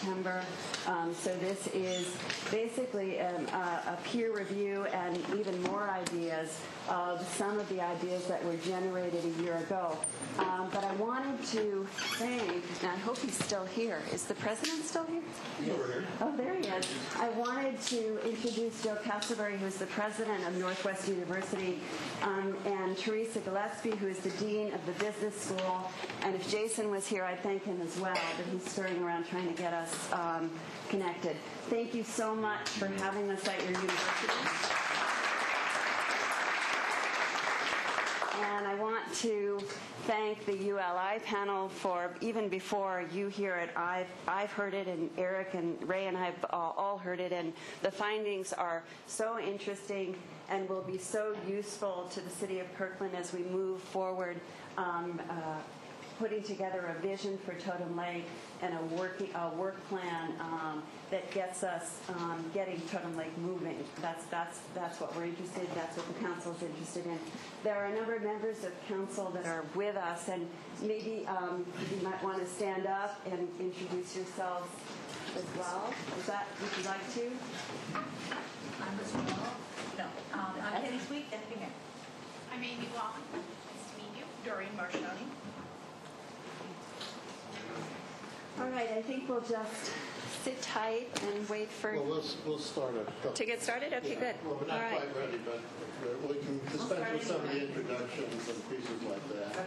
September. So this is basically a peer review and even more ideas of some of the ideas that were generated a year ago. But I wanted to thank, and I hope he's still here. Is the president still here? Yes. Oh, there he is. I wanted to introduce Joe Castleberry, who is the president of Northwest University, and Teresa Gillespie, who is the dean of the business school. And if Jason was here, I'd thank him as well, but he's scurrying around trying to get us connected. Thank you so much for having us at your university. And I want to thank the ULI panel for, even before you hear it, I've heard it, and Eric and Ray and I have all heard it, and the findings are so interesting and will be so useful to the city of Kirkland as we move forward, putting together a vision for Totem Lake and a work plan that gets us getting Totem Lake moving. That's what we're interested in. That's what the council is interested in. There are a number of members of council that are with us, and maybe you might want to stand up and introduce yourselves as well. Would you like to? I'm Ms. Wall. No, I'm Penny Sweet, Deputy Mayor. I'm Amy Wong. Nice to meet you. Doreen Marshoni. All right, I think we'll just sit tight and wait for... Well, we'll start it. To get started? Okay, good. Well, we're not All right. quite ready, but we can dispense with some of the introductions and pieces like that.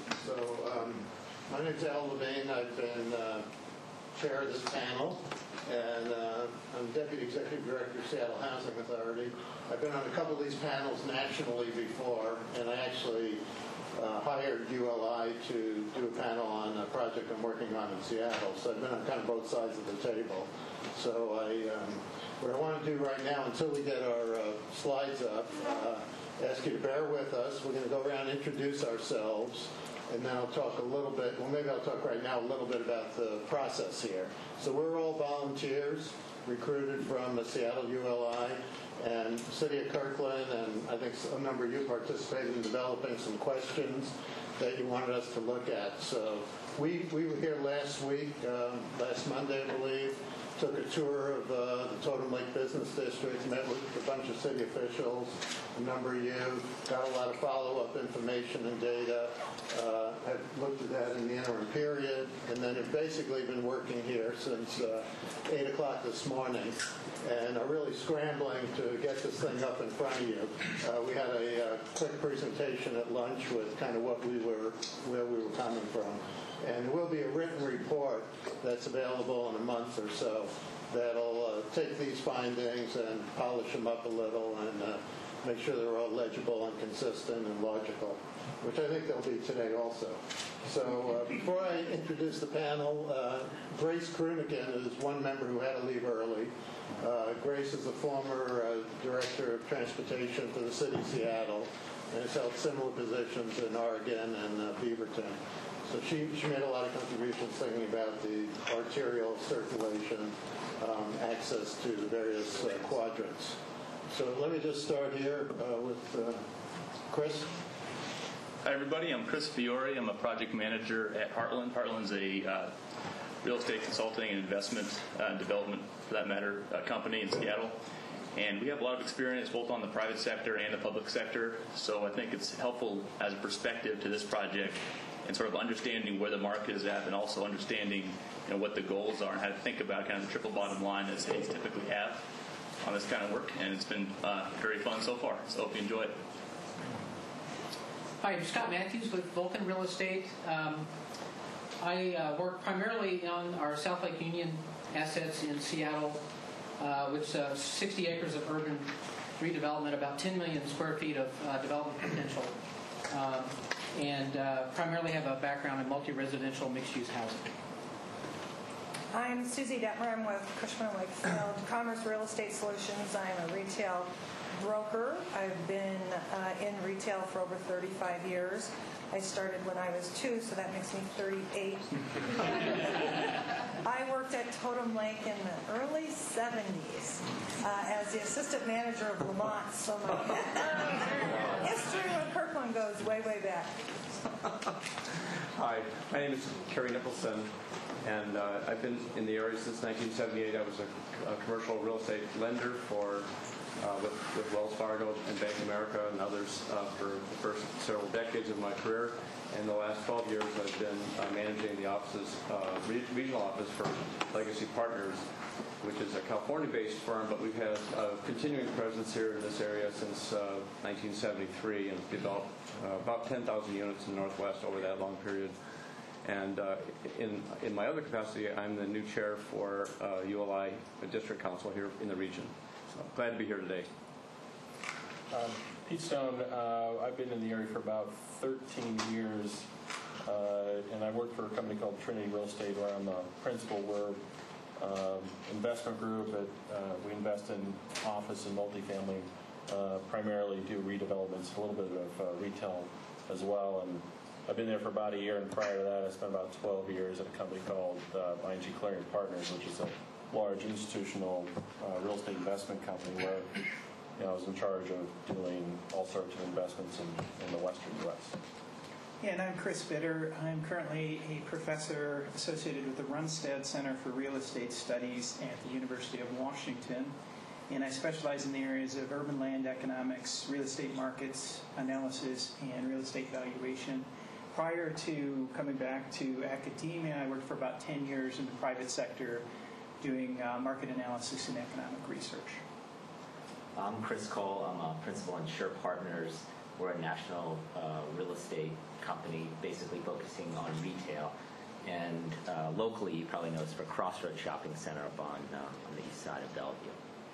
So, my name's Al Levine. I've been chair of this panel, and I'm Deputy Executive Director of Seattle Housing Authority. I've been on a couple of these panels nationally before, and I actually hired ULI to do a panel on a project I'm working on in Seattle. So I've been on kind of both sides of the table. So what I want to do right now, until we get our slides up, ask you to bear with us. We're going to go around and introduce ourselves, and then I'll talk a little bit, well, maybe I'll talk right now a little bit about the process here. So we're all volunteers recruited from the Seattle ULI and the City of Kirkland, and I think a number of you participated in developing some questions that you wanted us to look at. So we were here last week, last Monday, I believe, took a tour of the Totem Lake Business District, met with a bunch of city officials, a number of you, got a lot of follow-up information and data, have looked at that in the interim period, and then have basically been working here since 8 o'clock this morning, and are really scrambling to get this thing up in front of you. We had a quick presentation at lunch with kind of where we were coming from. And there will be a written report that's available in a month or so that'll take these findings and polish them up a little and make sure they're all legible and consistent and logical, which I think they'll be today also. So before I introduce the panel, Grace Krunigan is one member who had to leave early. Grace is a former director of transportation for the city of Seattle and has held similar positions in Oregon and Beaverton. So she made a lot of contributions thinking about the arterial circulation, access to the various quadrants. So let me just start here with Chris. Hi, everybody. I'm Chris Fiore. I'm a project manager at Heartland. Heartland's a real estate consulting and investment development, for that matter, company in Seattle. And we have a lot of experience both on the private sector and the public sector. So I think it's helpful as a perspective to this project and sort of understanding where the market is at, and also understanding what the goals are and how to think about kind of the triple bottom line that cities typically have on this kind of work. And it's been very fun so far. So hope you enjoy it. Hi, I'm Scott Matthews with Vulcan Real Estate. I work primarily on our South Lake Union assets in Seattle, which 60 acres of urban redevelopment, about 10 million square feet of development potential. And primarily have a background in multi-residential mixed-use housing. I'm Susie Detmer. I'm with Cushman & Wakefield Commerce Real Estate Solutions. I'm a retail broker. I've been in retail for over 35 years. I started when I was 2, so that makes me 38. I worked at Totem Lake in the early 70s as the assistant manager of Lamont, so my history with Kirkland goes way, way back. Hi, my name is Kerry Nicholson. And I've been in the area since 1978. I was a commercial real estate lender with Wells Fargo and Bank of America and others for the first several decades of my career. And the last 12 years, I've been managing the offices, regional office for Legacy Partners, which is a California-based firm, but we've had a continuing presence here in this area since 1973 and developed about 10,000 units in the Northwest over that long period. And in my other capacity, I'm the new chair for ULI District Council here in the region. So glad to be here today. Pete Stone, I've been in the area for about 13 years, and I work for a company called Trinity Real Estate where I'm a principal. We're investment group. We invest in office and multifamily, primarily do redevelopments, a little bit of retail as well. And I've been there for about a year, and prior to that I spent about 12 years at a company called ING Clearing Partners, which is a large institutional real estate investment company where I was in charge of doing all sorts of investments in the western U.S. And I'm Chris Bitter. I'm currently a professor associated with the Runstad Center for Real Estate Studies at the University of Washington. And I specialize in the areas of urban land economics, real estate markets analysis, and real estate valuation. Prior to coming back to academia, I worked for about 10 years in the private sector doing market analysis and economic research. I'm Chris Cole. I'm a principal in Sure Partners. We're a national real estate company basically focusing on retail. And locally, you probably know us for Crossroads Shopping Center up on the east side of Bellevue.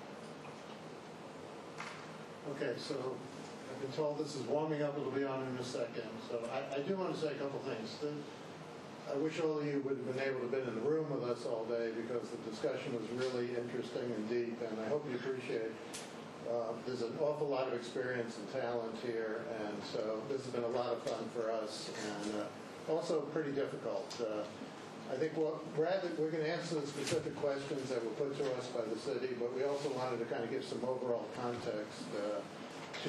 Okay, so I've been told this is warming up. It'll be on in a second. So I do want to say a couple things. I wish all of you would have been able to have been in the room with us all day because the discussion was really interesting and deep, and I hope you appreciate there's an awful lot of experience and talent here, and so this has been a lot of fun for us, and also pretty difficult. I think we're going to answer the specific questions that were put to us by the city, but we also wanted to kind of give some overall context to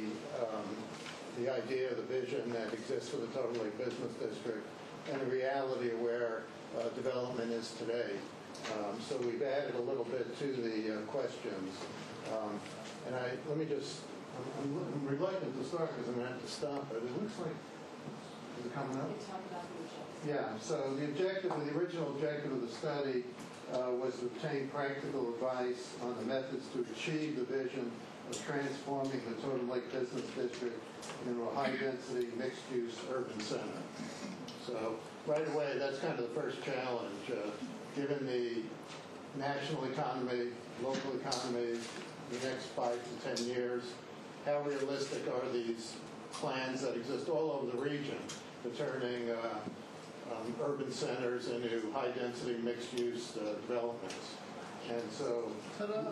the idea, the vision that exists for the Totem Lake Business District, and the reality of where development is today. So we've added a little bit to the questions. And let me just, I'm reluctant to start because I'm going to have to stop it. It looks like, is it coming up? Yeah, so the original objective of the study was to obtain practical advice on the methods to achieve the vision of transforming the Totem Lake Business District into a high-density, mixed-use urban center. So right away, that's kind of the first challenge. Given the national economy, local economy, the next 5 to 10 years, how realistic are these plans that exist all over the region for turning urban centers into high-density, mixed-use developments? And so, ta-da!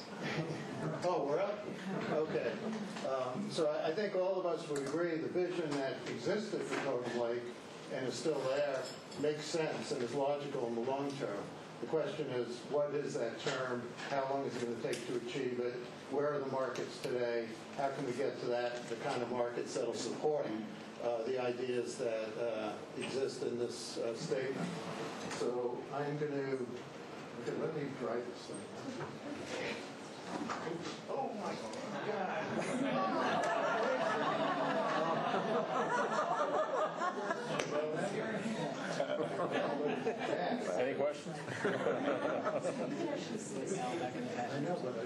Oh, we're up? Okay. So I think all of us would agree the vision that existed for Totem Lake and is still there makes sense and is logical in the long term. The question is, what is that term? How long is it going to take to achieve it? Where are the markets today? How can we get to that, the kind of markets that will support the ideas that exist in this statement? So I'm going to, okay, let me try this thing. Oh my God. Any questions? I know, but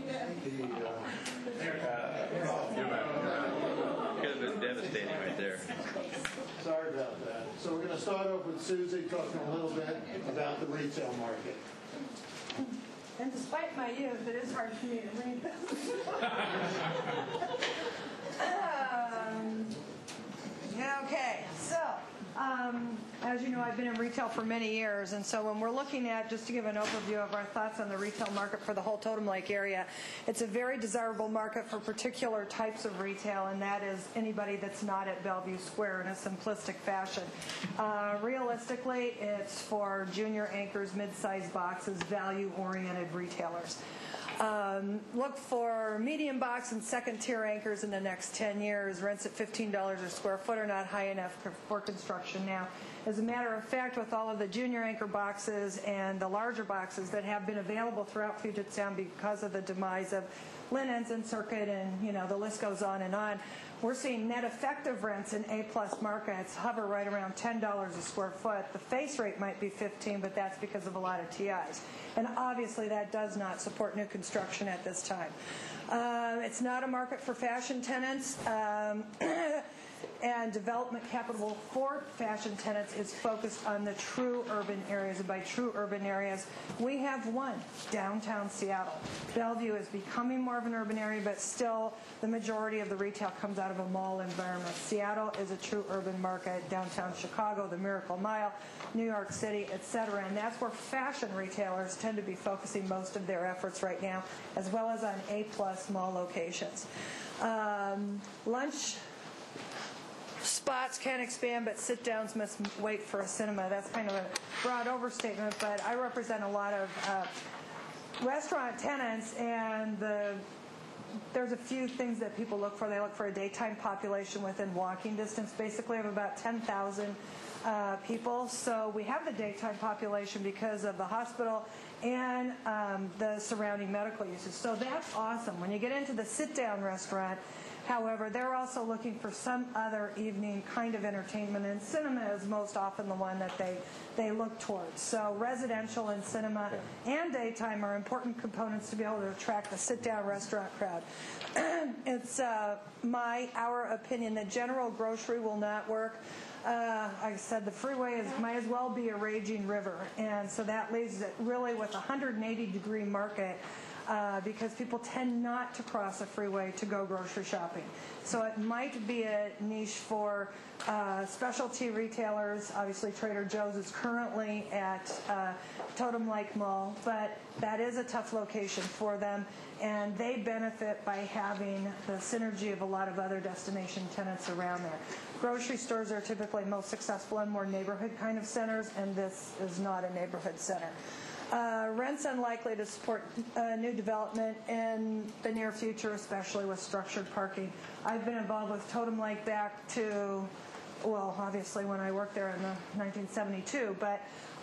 Could have been devastating right there. sorry about that. So we're going to start off with Susie talking a little bit about the retail market. And despite my youth, it is hard for me to read this. Okay, so as you know, I've been in retail for many years, and so when we're looking at, just to give an overview of our thoughts on the retail market for the whole Totem Lake area, it's a very desirable market for particular types of retail, and that is anybody that's not at Bellevue Square in a simplistic fashion. Realistically, it's for junior anchors, mid-sized boxes, value-oriented retailers. Look for medium box and second tier anchors in the next 10 years. Rents at $15 a square foot are not high enough for construction now. As a matter of fact, with all of the junior anchor boxes and the larger boxes that have been available throughout Puget Sound because of the demise of Linens and Circuit, and the list goes on and on, we're seeing net effective rents in A-plus markets hover right around $10 a square foot. The face rate might be $15, but that's because of a lot of TIs. And obviously that does not support new construction at this time. It's not a market for fashion tenants. And development capital for fashion tenants is focused on the true urban areas. And by true urban areas, we have one, downtown Seattle. Bellevue is becoming more of an urban area, but still the majority of the retail comes out of a mall environment. Seattle is a true urban market. Downtown Chicago, the Miracle Mile, New York City, etc. And that's where fashion retailers tend to be focusing most of their efforts right now, as well as on A-plus mall locations. Lunch spots can expand, but sit-downs must wait for a cinema. That's kind of a broad overstatement, but I represent a lot of restaurant tenants, and there's a few things that people look for. They look for a daytime population within walking distance, basically of about 10,000 people. So we have the daytime population because of the hospital and the surrounding medical uses. So that's awesome. When you get into the sit-down restaurant, however, they're also looking for some other evening kind of entertainment, and cinema is most often the one that they look towards. So residential and cinema and daytime are important components to be able to attract the sit-down restaurant crowd. It's our opinion that general grocery will not work. Like I said, the freeway might as well be a raging river, and so that leaves it really with a 180-degree market. Because people tend not to cross a freeway to go grocery shopping. So it might be a niche for specialty retailers. Obviously, Trader Joe's is currently at Totem Lake Mall, but that is a tough location for them, and they benefit by having the synergy of a lot of other destination tenants around there. Grocery stores are typically most successful in more neighborhood kind of centers, and this is not a neighborhood center. Rent's unlikely to support new development in the near future, especially with structured parking. I've been involved with Totem Lake back to, well, obviously when I worked there in 1972, but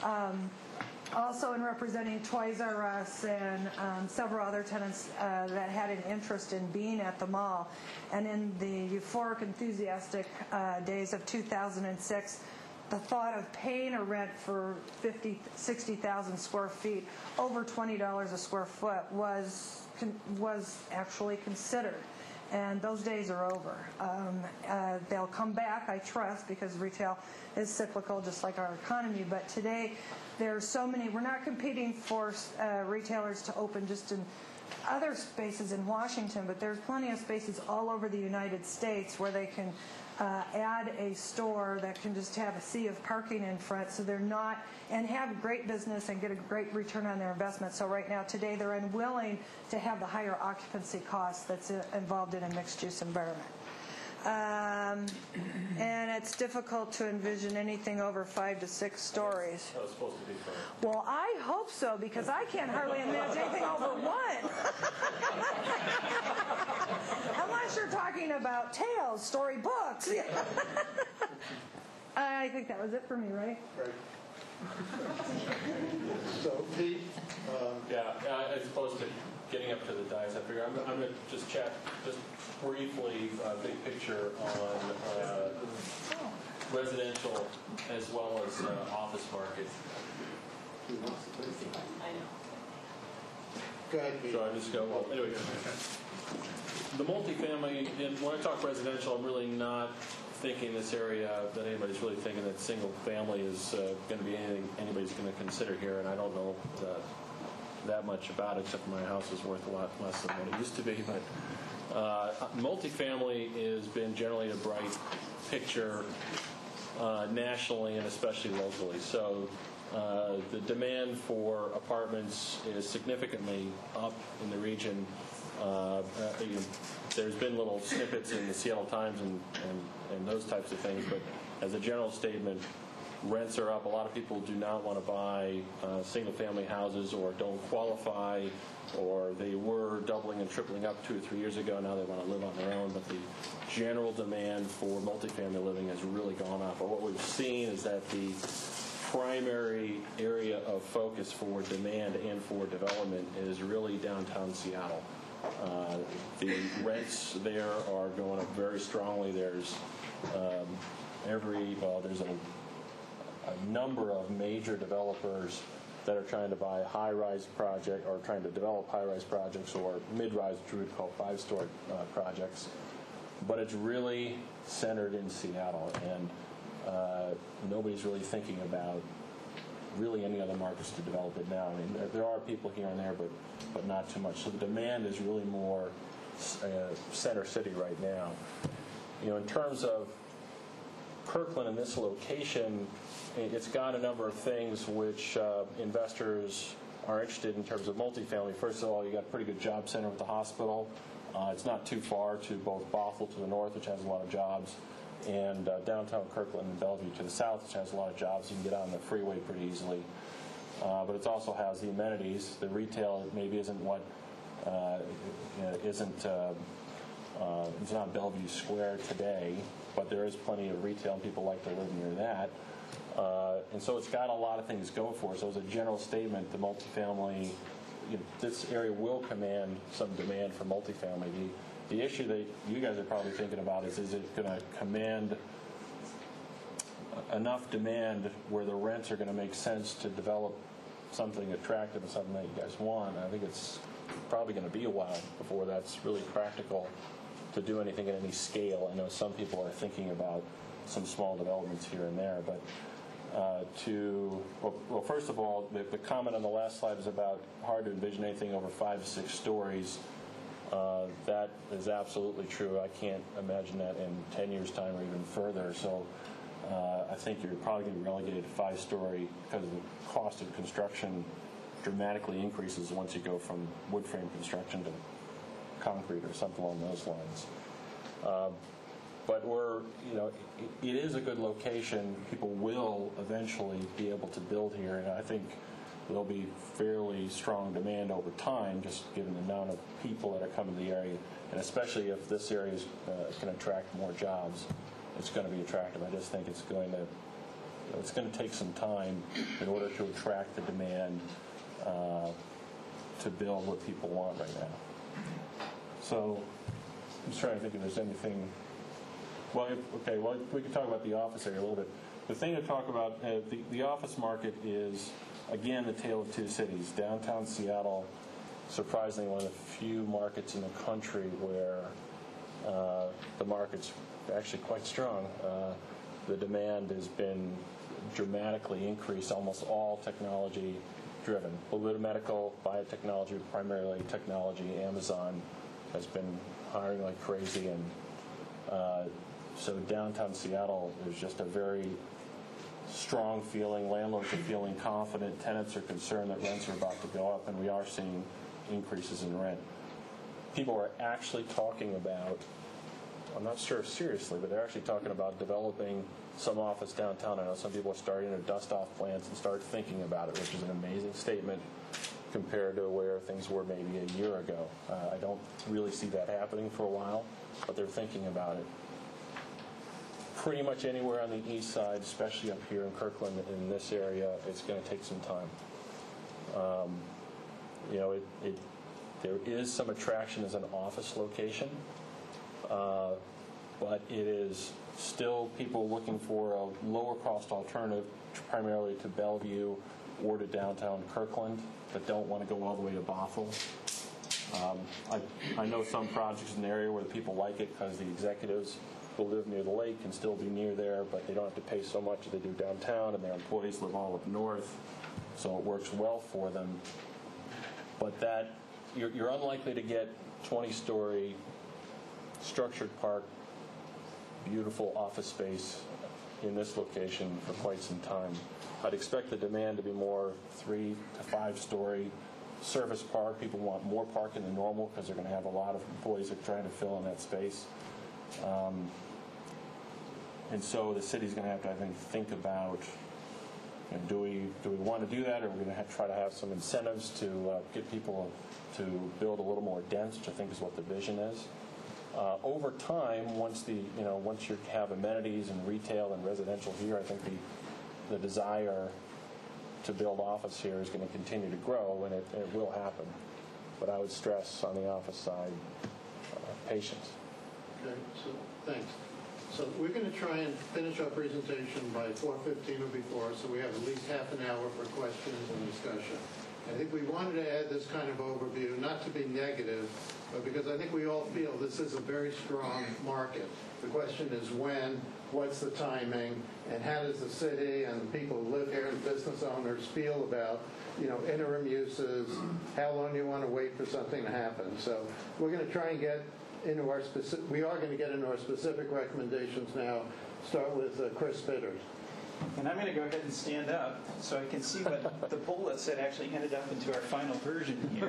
also in representing Toys R Us and several other tenants that had an interest in being at the mall. And in the euphoric, enthusiastic days of 2006, the thought of paying a rent for 60,000 square feet, over $20 a square foot, was actually considered. And those days are over. They'll come back, I trust, because retail is cyclical just like our economy. But today, there's so many. We're not competing for retailers to open just in other spaces in Washington, but there's plenty of spaces all over the United States where they can add a store that can just have a sea of parking in front, so they're not, and have great business and get a great return on their investment. So right now, today, they're unwilling to have the higher occupancy costs that's involved in a mixed-use environment. And it's difficult to envision anything over 5 to 6 stories. That was supposed to be fun. Well, I hope so, because I can't hardly imagine anything over 1. Unless you're talking about tales, storybooks. I think that was it for me, right? Right. So, Pete? As opposed to getting up to the dais, I figure I'm going to just chat just briefly, big picture on residential as well as office market. Go ahead, Pete. So I just go, well, anyway. The multifamily, and when I talk residential, I'm really not thinking this area that anybody's really thinking that single family is going to be anything anybody's going to consider here, and I don't know that much about it, except my house is worth a lot less than what it used to be. But multifamily has been generally a bright picture nationally and especially locally. So the demand for apartments is significantly up in the region. There's been little snippets in the Seattle Times and those types of things, but as a general statement, rents are up. A lot of people do not want to buy single-family houses or don't qualify, or they were doubling and tripling up 2 or 3 years ago. Now they want to live on their own, but the general demand for multifamily living has really gone up. But what we've seen is that the primary area of focus for demand and for development is really downtown Seattle. The rents there are going up very strongly. There's there's a number of major developers that are trying to buy high-rise project or trying to develop high-rise projects or mid-rise, which we would call 5-story projects. But it's really centered in Seattle, and nobody's really thinking about really any other markets to develop it now. I mean, there are people here and there, but not too much. So the demand is really more center city right now. You know, in terms of Kirkland and this location, it's got a number of things which investors are interested in terms of multifamily. First of all, you got a pretty good job center with the hospital. It's not too far to both Bothell to the north, which has a lot of jobs, and downtown Kirkland and Bellevue to the south, which has a lot of jobs. You can get on the freeway pretty easily. But it also has the amenities. The retail maybe isn't what it's not Bellevue Square today, but there is plenty of retail, and people like to live near that. And so it's got a lot of things going for it. So as a general statement, the multifamily, this area will command some demand for multifamily. The issue that you guys are probably thinking about is it going to command enough demand where the rents are going to make sense to develop something attractive and something that you guys want? I think it's probably going to be a while before that's really practical to do anything at any scale. I know some people are thinking about some small developments here and there, but well, first of all, the comment on the last slide is about hard to envision anything over 5 to 6 stories. That is absolutely true. I can't imagine that in 10 years' time or even further. So I think you're probably going to be relegated to 5-story because the cost of construction dramatically increases once you go from wood frame construction to concrete or something along those lines. But it is a good location. People will eventually be able to build here, and I think there'll be fairly strong demand over time, just given the amount of people that are coming to the area, and especially if this area can attract more jobs, it's going to be attractive. I just think it's going to take some time in order to attract the demand to build what people want right now. So I'm just trying to think if there's anything. Well, we can talk about the office area a little bit. The thing to talk about, the office market is, again, the tale of two cities. Downtown Seattle, surprisingly, one of the few markets in the country where the market's actually quite strong. The demand has been dramatically increased, almost all technology driven. A little bit of medical, biotechnology, primarily technology. Amazon has been hiring like crazy, and so downtown Seattle, there's just a very strong feeling. Landlords are feeling confident. Tenants are concerned that rents are about to go up, and we are seeing increases in rent. People are actually talking about, I'm not sure seriously, but they're actually talking about developing some office downtown. I know some people are starting to dust off plans and start thinking about it, which is an amazing statement compared to where things were maybe a year ago. I don't really see that happening for a while, but they're thinking about it. Pretty much anywhere on the east side, especially up here in Kirkland, in this area, it's going to take some time. There is some attraction as an office location, but it is still people looking for a lower cost alternative, primarily to Bellevue or to downtown Kirkland, that don't want to go all the way to Bothell. I know some projects in the area where the people like it because the executives who live near the lake can still be near there, but they don't have to pay so much as they do downtown, and their employees live all up north, so it works well for them. But that you're unlikely to get 20-story structured park, beautiful office space in this location for quite some time. I'd expect the demand to be more 3 to 5-story service park. People want more parking than normal because they're going to have a lot of employees that are trying to fill in that space. And so the city's going to have to, I think about And do we want to do that, or are we going to try to have some incentives to get people to build a little more dense, which I think is what the vision is. Over time, once you have amenities and retail and residential here, I think the desire to build office here is going to continue to grow, and it will happen. But I would stress on the office side, patience. Okay, so thanks. So we're going to try and finish our presentation by 4:15 or before, so we have at least half an hour for questions and discussion. I think we wanted to add this kind of overview, not to be negative, but because I think we all feel this is a very strong market. The question is when, what's the timing, and how does the city and the people who live here and business owners feel about, interim uses, how long you want to wait for something to happen. So we're going to try and get into our specific recommendations now. Start with Chris Bitters. And I'm going to go ahead and stand up so I can see what the bullets that actually ended up into our final version here.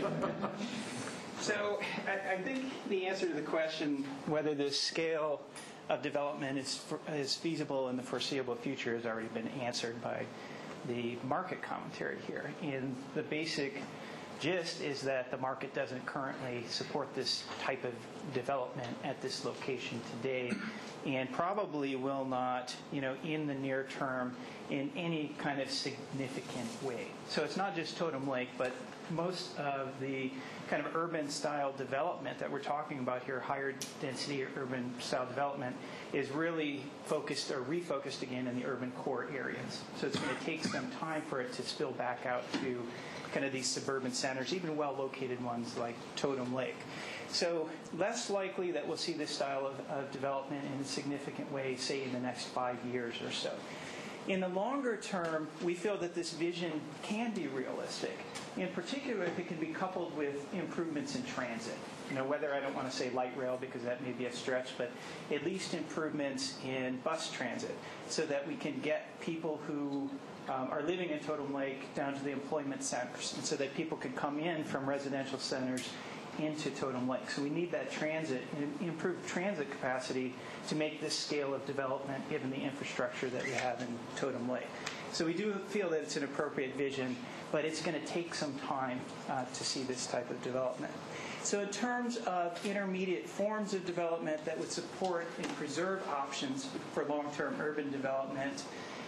So I think the answer to the question whether this scale of development is feasible in the foreseeable future has already been answered by the market commentary here. And the basic gist is that the market doesn't currently support this type of development at this location today, and probably will not, in the near term in any kind of significant way. So it's not just Totem Lake, but most of the kind of urban style development that we're talking about here, higher density urban style development, is really focused or refocused again in the urban core areas. So it's going to take some time for it to spill back out to kind of these suburban centers, even well-located ones like Totem Lake. So less likely that we'll see this style of development in a significant way, say, in the next 5 years or so. In the longer term, we feel that this vision can be realistic, in particular if it can be coupled with improvements in transit. Whether I don't want to say light rail because that may be a stretch, but at least improvements in bus transit so that we can get people who are living in Totem Lake down to the employment centers, and so that people can come in from residential centers into Totem Lake. So we need that transit, improved transit capacity to make this scale of development given the infrastructure that we have in Totem Lake. So we do feel that it's an appropriate vision, but it's going to take some time to see this type of development. So in terms of intermediate forms of development that would support and preserve options for long-term urban development,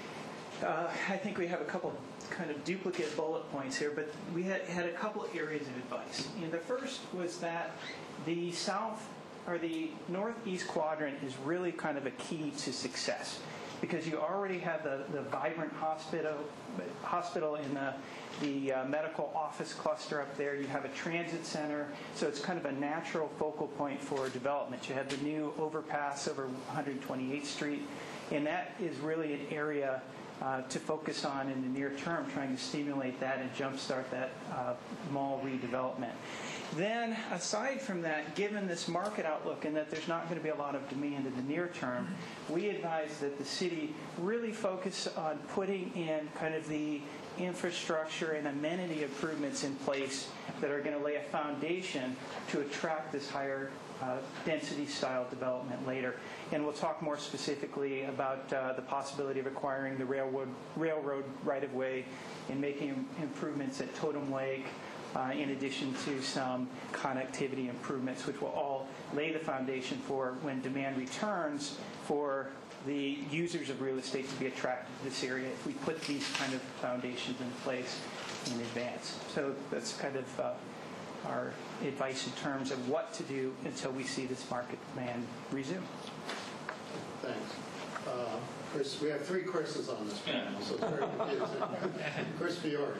I think we have a couple kind of duplicate bullet points here, but we had a couple of areas of advice. And the first was that the south or the northeast quadrant is really kind of a key to success because you already have the vibrant hospital in the medical office cluster up there. You have a transit center, so it's kind of a natural focal point for development. You have the new overpass over 128th Street, and that is really an area to focus on in the near term, trying to stimulate that and jumpstart that mall redevelopment. Then, aside from that, given this market outlook and that there's not going to be a lot of demand in the near term, we advise that the city really focus on putting in kind of the infrastructure and amenity improvements in place that are going to lay a foundation to attract this higher density style development later. And we'll talk more specifically about the possibility of acquiring the railroad right-of-way and making improvements at Totem Lake, in addition to some connectivity improvements, which will all lay the foundation for when demand returns for the users of real estate to be attracted to this area if we put these kind of foundations in place in advance. So that's kind of our advice in terms of what to do until we see this market demand resume. Thanks. Chris, we have three Chris's on this panel, so it's very confusing. Chris Fiore.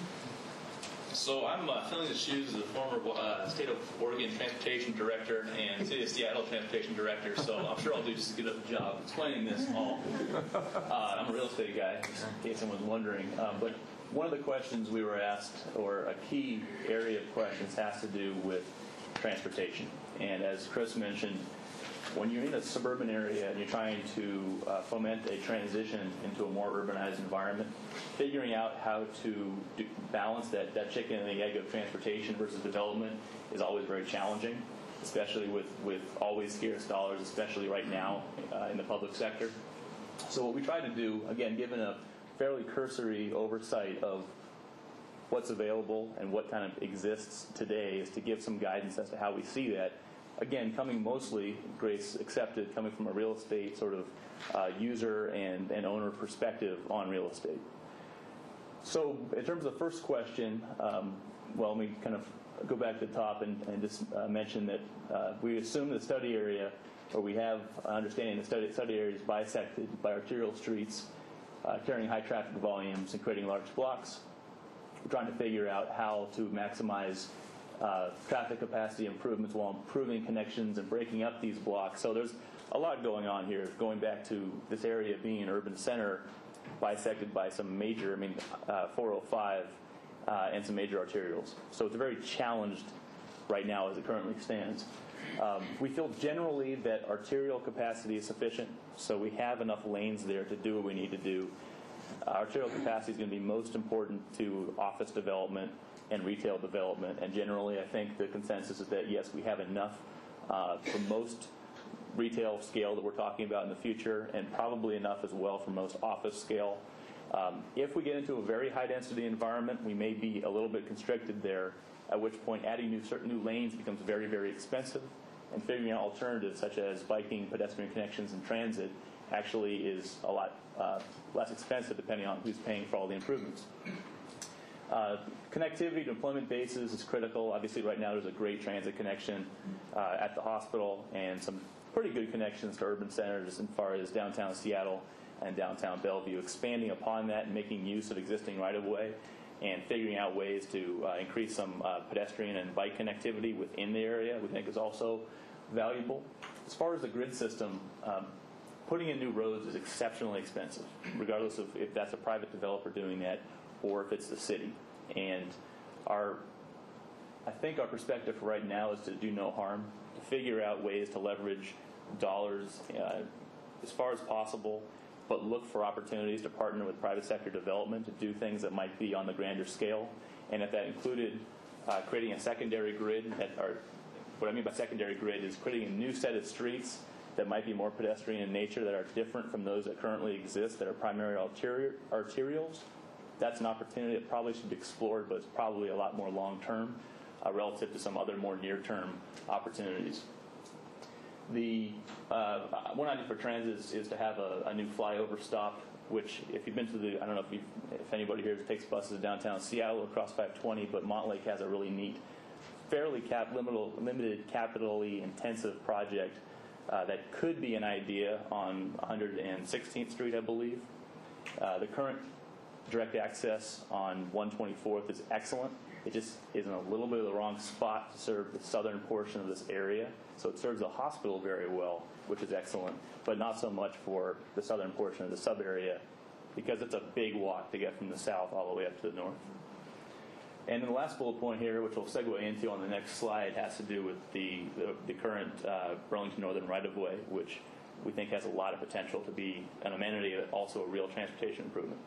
So I'm filling the shoes of the former State of Oregon Transportation Director and City of Seattle Transportation Director, so I'm sure I'll do just as good of a job explaining this all. I'm a real estate guy, in case anyone's wondering. But one of the questions we were asked, or a key area of questions, has to do with transportation. And as Chris mentioned, when you're in a suburban area and you're trying to foment a transition into a more urbanized environment, figuring out how to balance that chicken and the egg of transportation versus development is always very challenging, especially with always scarce dollars, especially right now in the public sector. So what we try to do, again, given a fairly cursory oversight of what's available and what kind of exists today is to give some guidance as to how we see that. Again, coming mostly, Grace accepted, coming from a real estate sort of user and owner perspective on real estate. So in terms of the first question, well, let me kind of go back to the top and just mention that we assume the study area, or we have understanding the study area is bisected by arterial streets carrying high traffic volumes and creating large blocks. We're trying to figure out how to maximize traffic capacity improvements while improving connections and breaking up these blocks. So there's a lot going on here, going back to this area being an urban center bisected by some major, 405 and some major arterials. So it's very challenged right now as it currently stands. We feel generally that arterial capacity is sufficient, so we have enough lanes there to do what we need to do. Arterial capacity is going to be most important to office development and retail development, and generally I think the consensus is that yes, we have enough for most retail scale that we're talking about in the future, and probably enough as well for most office scale. If we get into a very high density environment, we may be a little bit constricted there, at which point adding certain new lanes becomes very, very expensive, and figuring out alternatives such as biking, pedestrian connections, and transit actually is a lot less expensive depending on who's paying for all the improvements. Connectivity to employment bases is critical. Obviously right now there's a great transit connection at the hospital and some pretty good connections to urban centers as far as downtown Seattle and downtown Bellevue. Expanding upon that and making use of existing right-of-way and figuring out ways to increase some pedestrian and bike connectivity within the area we think is also valuable. As far as the grid system, putting in new roads is exceptionally expensive, regardless of if that's a private developer doing that or if it's the city. And I think our perspective for right now is to do no harm, to figure out ways to leverage dollars as far as possible, but look for opportunities to partner with private sector development to do things that might be on the grander scale. And if that included creating a secondary grid, what I mean by secondary grid is creating a new set of streets that might be more pedestrian in nature, that are different from those that currently exist, that are primary arterials. That's an opportunity that probably should be explored, but it's probably a lot more long-term relative to some other more near-term opportunities. The one idea for transit is to have a new flyover stop, which if you've been to I don't know if anybody here takes buses to downtown Seattle across 520, but Montlake has a really neat, fairly limited capitally intensive project that could be an idea on 116th Street, I believe. The current direct access on 124th is excellent. It just is in a little bit of the wrong spot to serve the southern portion of this area. So it serves the hospital very well, which is excellent, but not so much for the southern portion of the sub-area because it's a big walk to get from the south all the way up to the north. And then the last bullet point here, which we'll segue into on the next slide, has to do with the current Burlington Northern right-of-way, which we think has a lot of potential to be an amenity and also a real transportation improvement.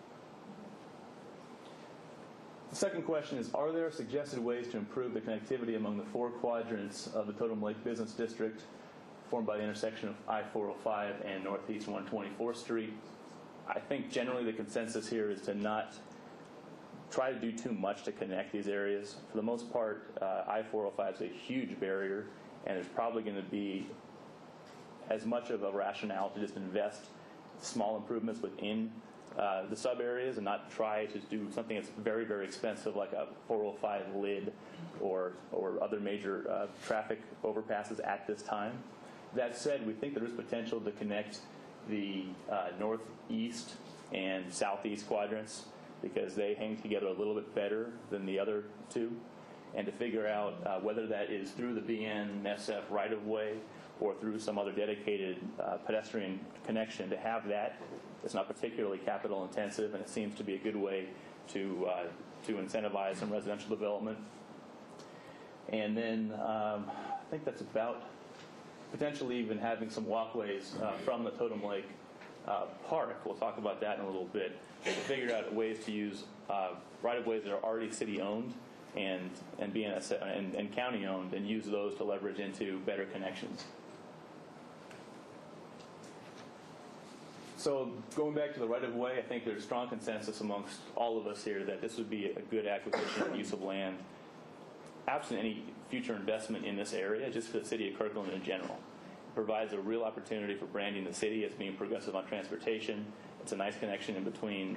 The second question is, are there suggested ways to improve the connectivity among the four quadrants of the Totem Lake Business District formed by the intersection of I-405 and Northeast 124th Street? I think generally the consensus here is to not try to do too much to connect these areas. For the most part, I-405 is a huge barrier, and there's probably going to be as much of a rationale to just invest small improvements within the sub areas and not try to do something that's very, very expensive like a 405 lid or other major traffic overpasses at this time. That said, we think there is potential to connect the northeast and southeast quadrants because they hang together a little bit better than the other two, and to figure out whether that is through the BNSF right-of-way or through some other dedicated pedestrian connection, to have that. It's not particularly capital intensive, and it seems to be a good way to incentivize some residential development. And then I think that's about potentially even having some walkways from the Totem Lake Park. We'll talk about that in a little bit. To figure out ways to use right-of-ways that are already city-owned and BNSF and county-owned, and use those to leverage into better connections. So going back to the right-of-way, I think there's strong consensus amongst all of us here that this would be a good acquisition and use of land, absent any future investment in this area, just for the city of Kirkland in general. It provides a real opportunity for branding the city as being progressive on transportation. It's a nice connection in between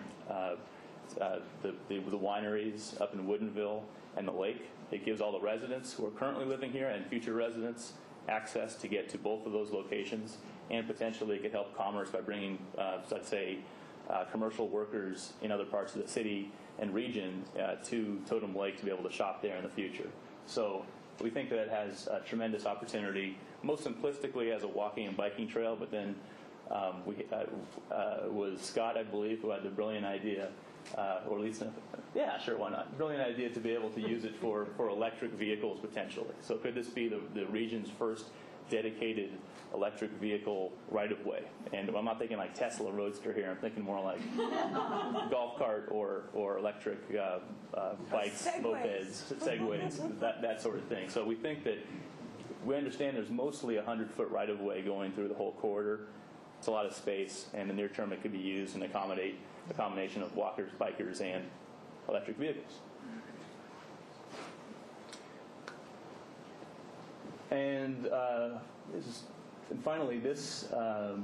the wineries up in Woodinville and the lake. It gives all the residents who are currently living here and future residents access to get to both of those locations, and potentially it could help commerce by bringing, let's say, commercial workers in other parts of the city and region to Totem Lake to be able to shop there in the future. So we think that it has a tremendous opportunity, most simplistically as a walking and biking trail, but then was Scott, I believe, who had the brilliant idea, or at least, yeah, sure, why not? Brilliant idea to be able to use it for electric vehicles potentially. So could this be the region's first dedicated electric vehicle right-of-way? And I'm not thinking like Tesla Roadster here. I'm thinking more like golf cart or electric bikes, mopeds, Segways, that sort of thing. So we think that we understand there's mostly a 100-foot right-of-way going through the whole corridor. It's a lot of space, and in the near term it could be used and accommodate a combination of walkers, bikers, and electric vehicles. And finally, this the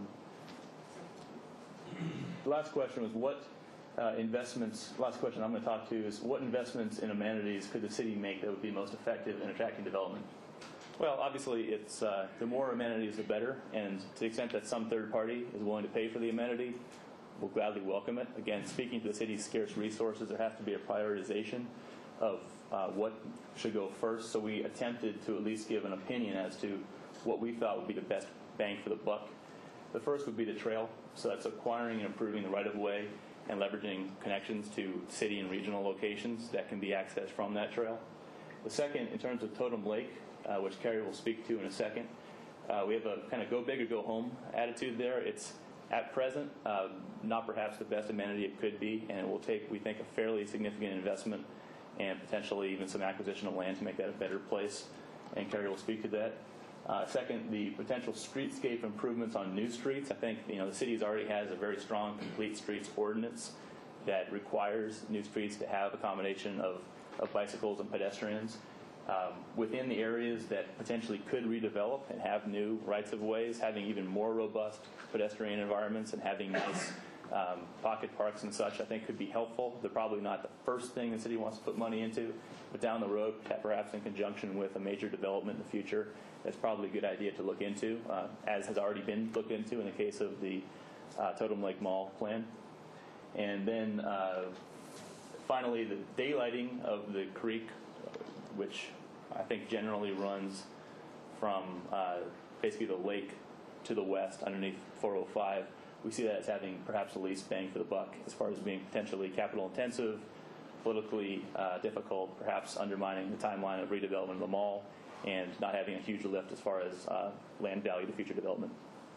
last question was what investments. Last question I'm going to talk to is what investments in amenities could the city make that would be most effective in attracting development? Well, obviously, it's the more amenities, the better. And to the extent that some third party is willing to pay for the amenity, we'll gladly welcome it. Again, speaking to the city's scarce resources, there has to be a prioritization of what should go first. So we attempted to at least give an opinion as to what we thought would be the best bang for the buck. The first would be the trail. So that's acquiring and improving the right-of-way and leveraging connections to city and regional locations that can be accessed from that trail. The second, in terms of Totem Lake, which Carrie will speak to in a second, we have a kind of go big or go home attitude there. It's at present not perhaps the best amenity it could be, and it will take, we think, a fairly significant investment and potentially even some acquisition of land to make that a better place, and Carrie will speak to that. Second, the potential streetscape improvements on new streets. I think the city already has a very strong complete streets ordinance that requires new streets to have a combination of bicycles and pedestrians. Within the areas that potentially could redevelop and have new rights-of-ways, having even more robust pedestrian environments and having nice pocket parks and such, I think could be helpful. They're probably not the first thing the city wants to put money into, but down the road, perhaps in conjunction with a major development in the future, that's probably a good idea to look into, as has already been looked into in the case of the Totem Lake Mall plan. And then finally, the daylighting of the creek, which I think generally runs from basically the lake to the west underneath 405. We see that as having perhaps the least bang for the buck as far as being potentially capital intensive, politically difficult, perhaps undermining the timeline of redevelopment of the mall, and not having a huge lift as far as land value to future development.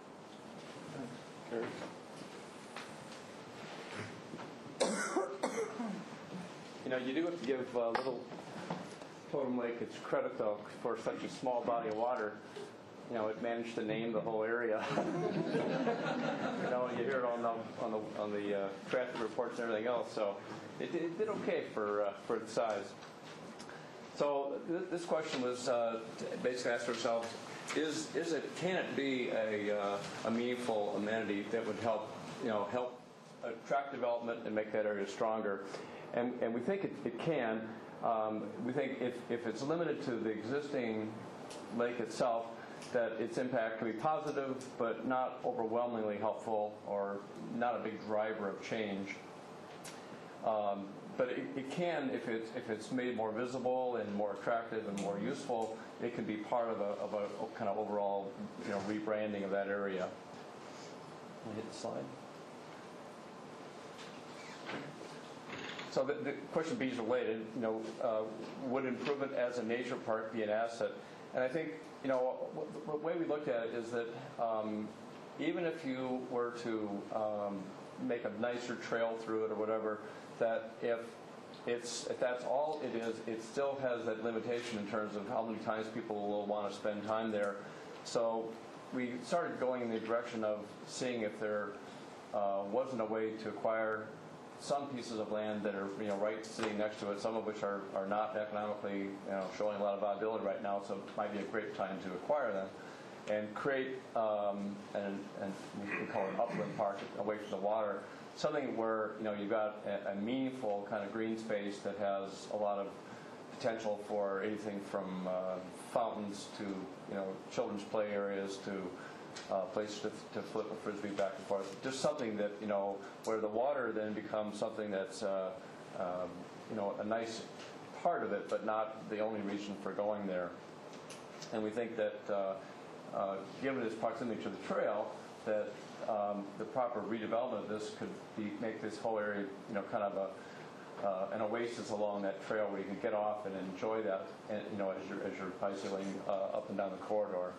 Carrie? You do have to give little Totem Lake its credit, though, for such a small body of water. It managed to name the whole area. You hear it on the traffic reports and everything else. So it did okay for its size. So this question was basically asked ourselves: can it be a meaningful amenity that would help attract development and make that area stronger? And we think it can. We think if it's limited to the existing lake itself, that its impact can be positive, but not overwhelmingly helpful or not a big driver of change. But it can, if it's made more visible and more attractive and more useful, it can be part of a kind of overall rebranding of that area. Can I hit the slide? So the question B is related. Would improvement as a nature park be an asset? And I think the way we looked at it is that even if you were to make a nicer trail through it or whatever, that if that's all it is, it still has that limitation in terms of how many times people will want to spend time there. So we started going in the direction of seeing if there wasn't a way to acquire some pieces of land that are right sitting next to it, some of which are not economically showing a lot of viability right now, so it might be a great time to acquire them and create and we call it upland park away from the water, something where you've got a meaningful kind of green space that has a lot of potential for anything from fountains to children's play areas to places to flip a frisbee back and forth. Just something that where the water then becomes something that's a nice part of it, but not the only reason for going there. And we think that given its proximity to the trail, that the proper redevelopment of this could make this whole area kind of an oasis along that trail where you can get off and enjoy that, as you're bicycling up and down the corridor.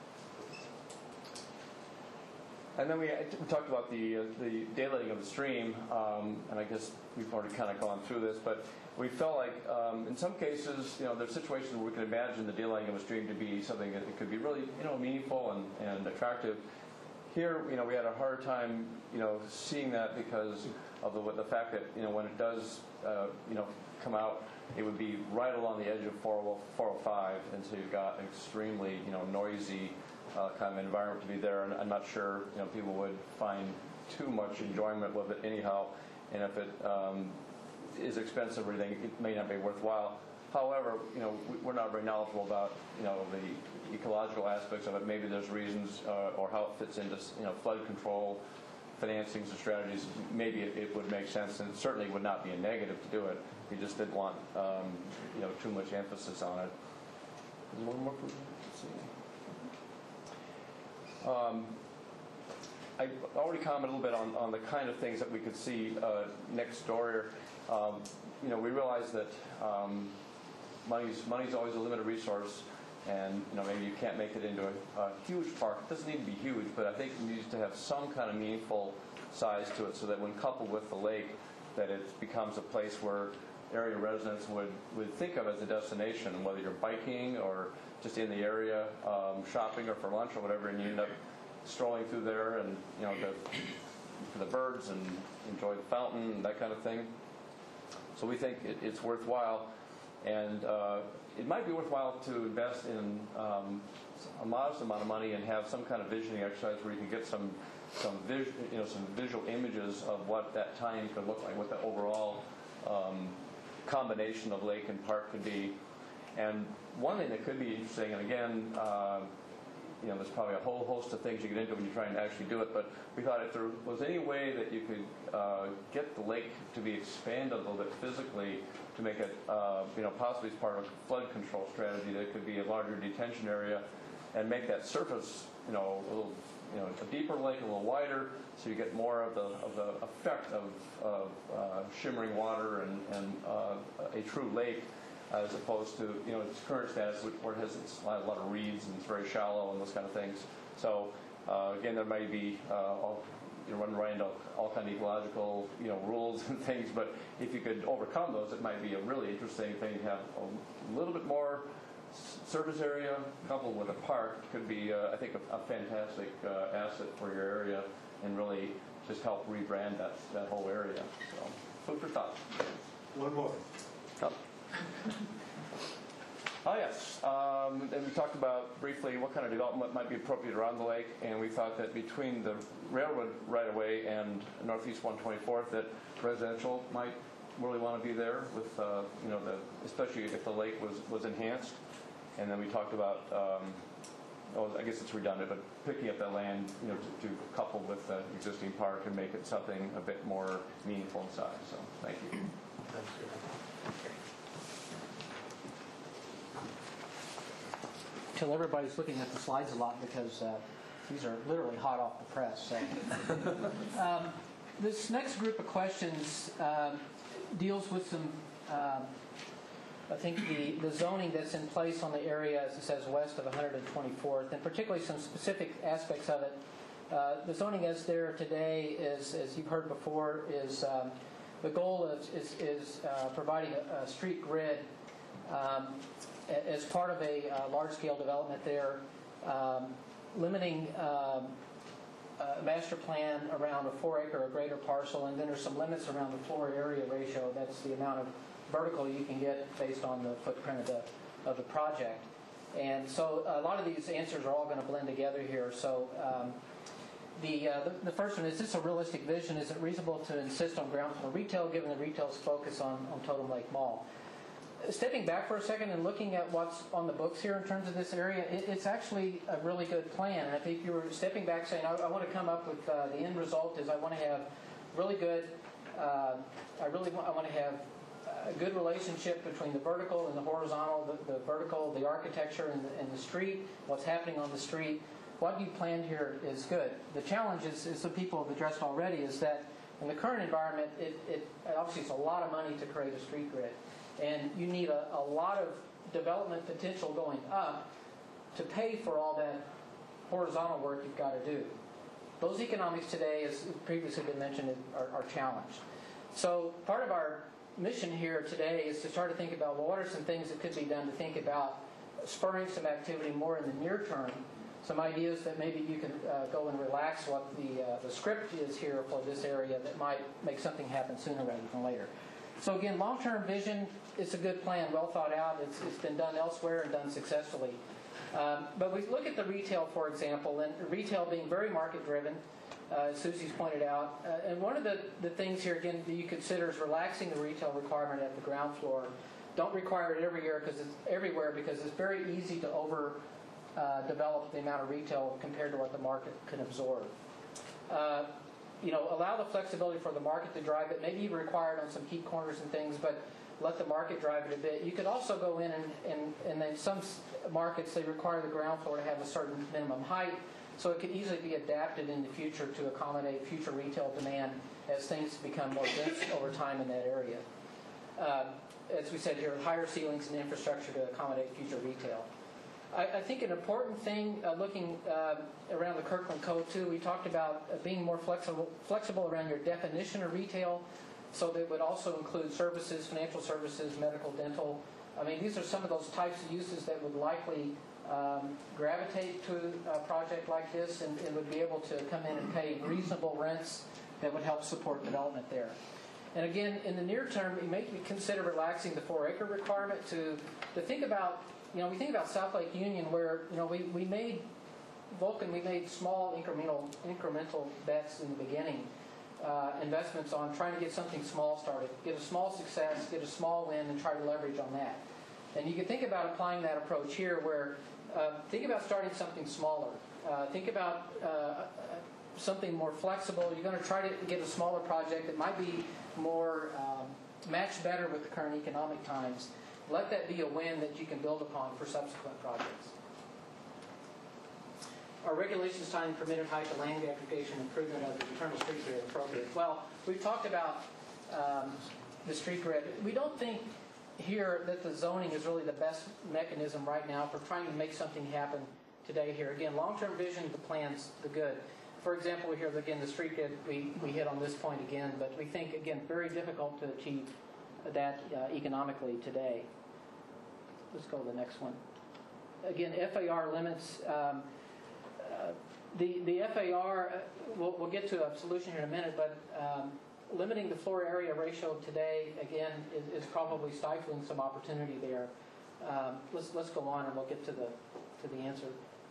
And then we talked about the daylighting of the stream, and I guess we've already kind of gone through this, but we felt like in some cases, there's situations where we can imagine the daylighting of a stream to be something that could be really, meaningful and attractive. Here, we had a hard time, seeing that because of the fact that, when it does, come out, it would be right along the edge of 405, and so you've got an extremely, noisy kind of environment to be there, and I'm not sure, people would find too much enjoyment with it anyhow, and if it is expensive or anything, it may not be worthwhile. However, we're not very knowledgeable about, the ecological aspects of it. Maybe there's reasons or how it fits into, flood control, financings and strategies. Maybe it would make sense, and it certainly would not be a negative to do it. We just didn't want, too much emphasis on it. There's one more. Let's see. I already commented a little bit on the kind of things that we could see next door. We realize that money's always a limited resource, and maybe you can't make it into a huge park. It doesn't need to be huge, but I think it needs to have some kind of meaningful size to it, so that when coupled with the lake, that it becomes a place where area residents would think of as a destination, whether you're biking or just in the area, shopping or for lunch or whatever, and you end up strolling through there and for the birds and enjoy the fountain and that kind of thing. So we think it's worthwhile, and it might be worthwhile to invest in a modest amount of money and have some kind of visioning exercise where you can get some visual images of what that tie-in could look like, what the overall combination of lake and park could be. And one thing that could be interesting, and again, there's probably a whole host of things you get into when you're trying to actually do it, but we thought if there was any way that you could get the lake to be expanded a little bit physically to make it, possibly as part of a flood control strategy, that could be a larger detention area and make that surface, a little, a deeper lake, a little wider, so you get more of the effect of shimmering water and a true lake, as opposed to its current status, where it has a lot of reeds and it's very shallow and those kind of things. So again, there may be running right into all kind of ecological rules and things, but if you could overcome those, it might be a really interesting thing to have a little bit more surface area coupled with a park. Could be I think a fantastic asset for your area, and really just help rebrand that whole area. So food for thought. One more. Oh. Oh yes, and we talked about briefly what kind of development might be appropriate around the lake, and we thought that between the railroad right-of-way and Northeast 124th, that residential might really want to be there with, especially if the lake was enhanced. And then we talked about, I guess it's redundant, but picking up that land, to couple with the existing park and make it something a bit more meaningful in size. So thank you. Thank you. Till everybody's looking at the slides a lot because these are literally hot off the press. So. This next group of questions deals with some, I think, the zoning that's in place on the area, as it says, west of 124th, and particularly some specific aspects of it. The zoning as there today is, as you've heard before, is the goal is providing a street grid as part of a large-scale development there, limiting master plan around a 4-acre or greater parcel, and then there's some limits around the floor area ratio. That's the amount of vertical you can get based on the footprint of the project. And so a lot of these answers are all going to blend together here. So the first one, is this a realistic vision? Is it reasonable to insist on ground floor retail given the retail's focus on Totem Lake Mall? Stepping back for a second and looking at what's on the books here in terms of this area, it's actually a really good plan. And I think you were stepping back saying, I want to come up with the end result is I want to have really good, I want to have a good relationship between the vertical and the horizontal, the vertical, the architecture, and the street, what's happening on the street. What you planned here is good. The challenge is the people have addressed already, is that in the current environment, it obviously it's a lot of money to create a street grid. And you need a lot of development potential going up to pay for all that horizontal work you've got to do. Those economics today, as previously been mentioned, are challenged. So part of our mission here today is to start to think about, well, what are some things that could be done to think about spurring some activity more in the near term, some ideas that maybe you can go and relax what the script is here for this area that might make something happen sooner rather than later. So again, long-term vision, it's a good plan, well thought out. It's been done elsewhere and done successfully. But we look at the retail, for example, and retail being very market-driven, as Susie's pointed out. And one of the things here, again, that you consider is relaxing the retail requirement at the ground floor. Don't require it everywhere because it's very easy to develop the amount of retail compared to what the market can absorb. Allow the flexibility for the market to drive it. Maybe you require it on some key corners and things, but let the market drive it a bit. You could also go in and then some markets, they require the ground floor to have a certain minimum height, so it could easily be adapted in the future to accommodate future retail demand as things become more dense over time in that area. As we said here, higher ceilings and infrastructure to accommodate future retail. I think an important thing, looking around the Kirkland Code too, we talked about being more flexible around your definition of retail, so that would also include services, financial services, medical, dental. I mean, these are some of those types of uses that would likely gravitate to a project like this and would be able to come in and pay reasonable rents that would help support development there. And again, in the near term, you may consider relaxing the 4-acre requirement to think about. We think about South Lake Union, where we made Vulcan. We made small incremental bets in the beginning, investments on trying to get something small started, get a small success, get a small win, and try to leverage on that. And you can think about applying that approach here, where think about starting something smaller. Think about something more flexible. You're going to try to get a smaller project that might be more matched better with the current economic times. Let that be a win that you can build upon for subsequent projects. Are regulations tying permitted height to land aggregation improvement of the internal street grid appropriate? Well, we've talked about the street grid. We don't think here that the zoning is really the best mechanism right now for trying to make something happen today here. Again, long-term vision, the plan's the good. For example, here again, the street grid, we hit on this point again, but we think, again, very difficult to achieve that economically today. Let's go to the next one. Again, FAR limits. The FAR, we'll get to a solution here in a minute, but limiting the floor area ratio today, again, is probably stifling some opportunity there. Let's go on and we'll get to the answer.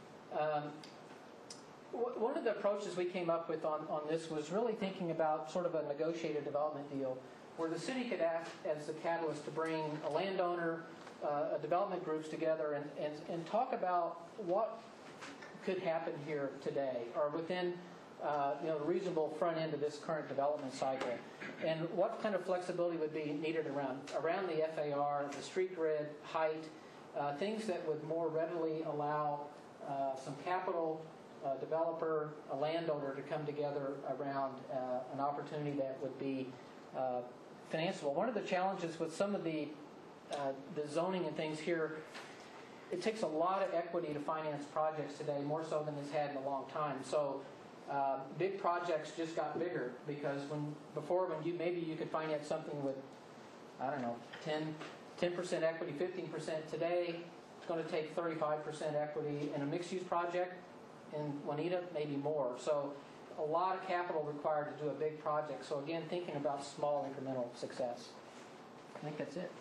One of the approaches we came up with on this was really thinking about sort of a negotiated development deal, where the city could act as the catalyst to bring a landowner, development groups together and talk about what could happen here today or within the reasonable front end of this current development cycle, and what kind of flexibility would be needed around the FAR, the street grid, height, things that would more readily allow some capital, developer, a landowner to come together around an opportunity that would be financeable. One of the challenges with some of the zoning and things here, it takes a lot of equity to finance projects today, more so than it's had in a long time. So big projects just got bigger because before maybe you could finance something with, I don't know, 10% equity, 15%. Today it's going to take 35% equity in a mixed-use project. In Juanita, maybe more. So a lot of capital required to do a big project. So again, thinking about small incremental success. I think that's it.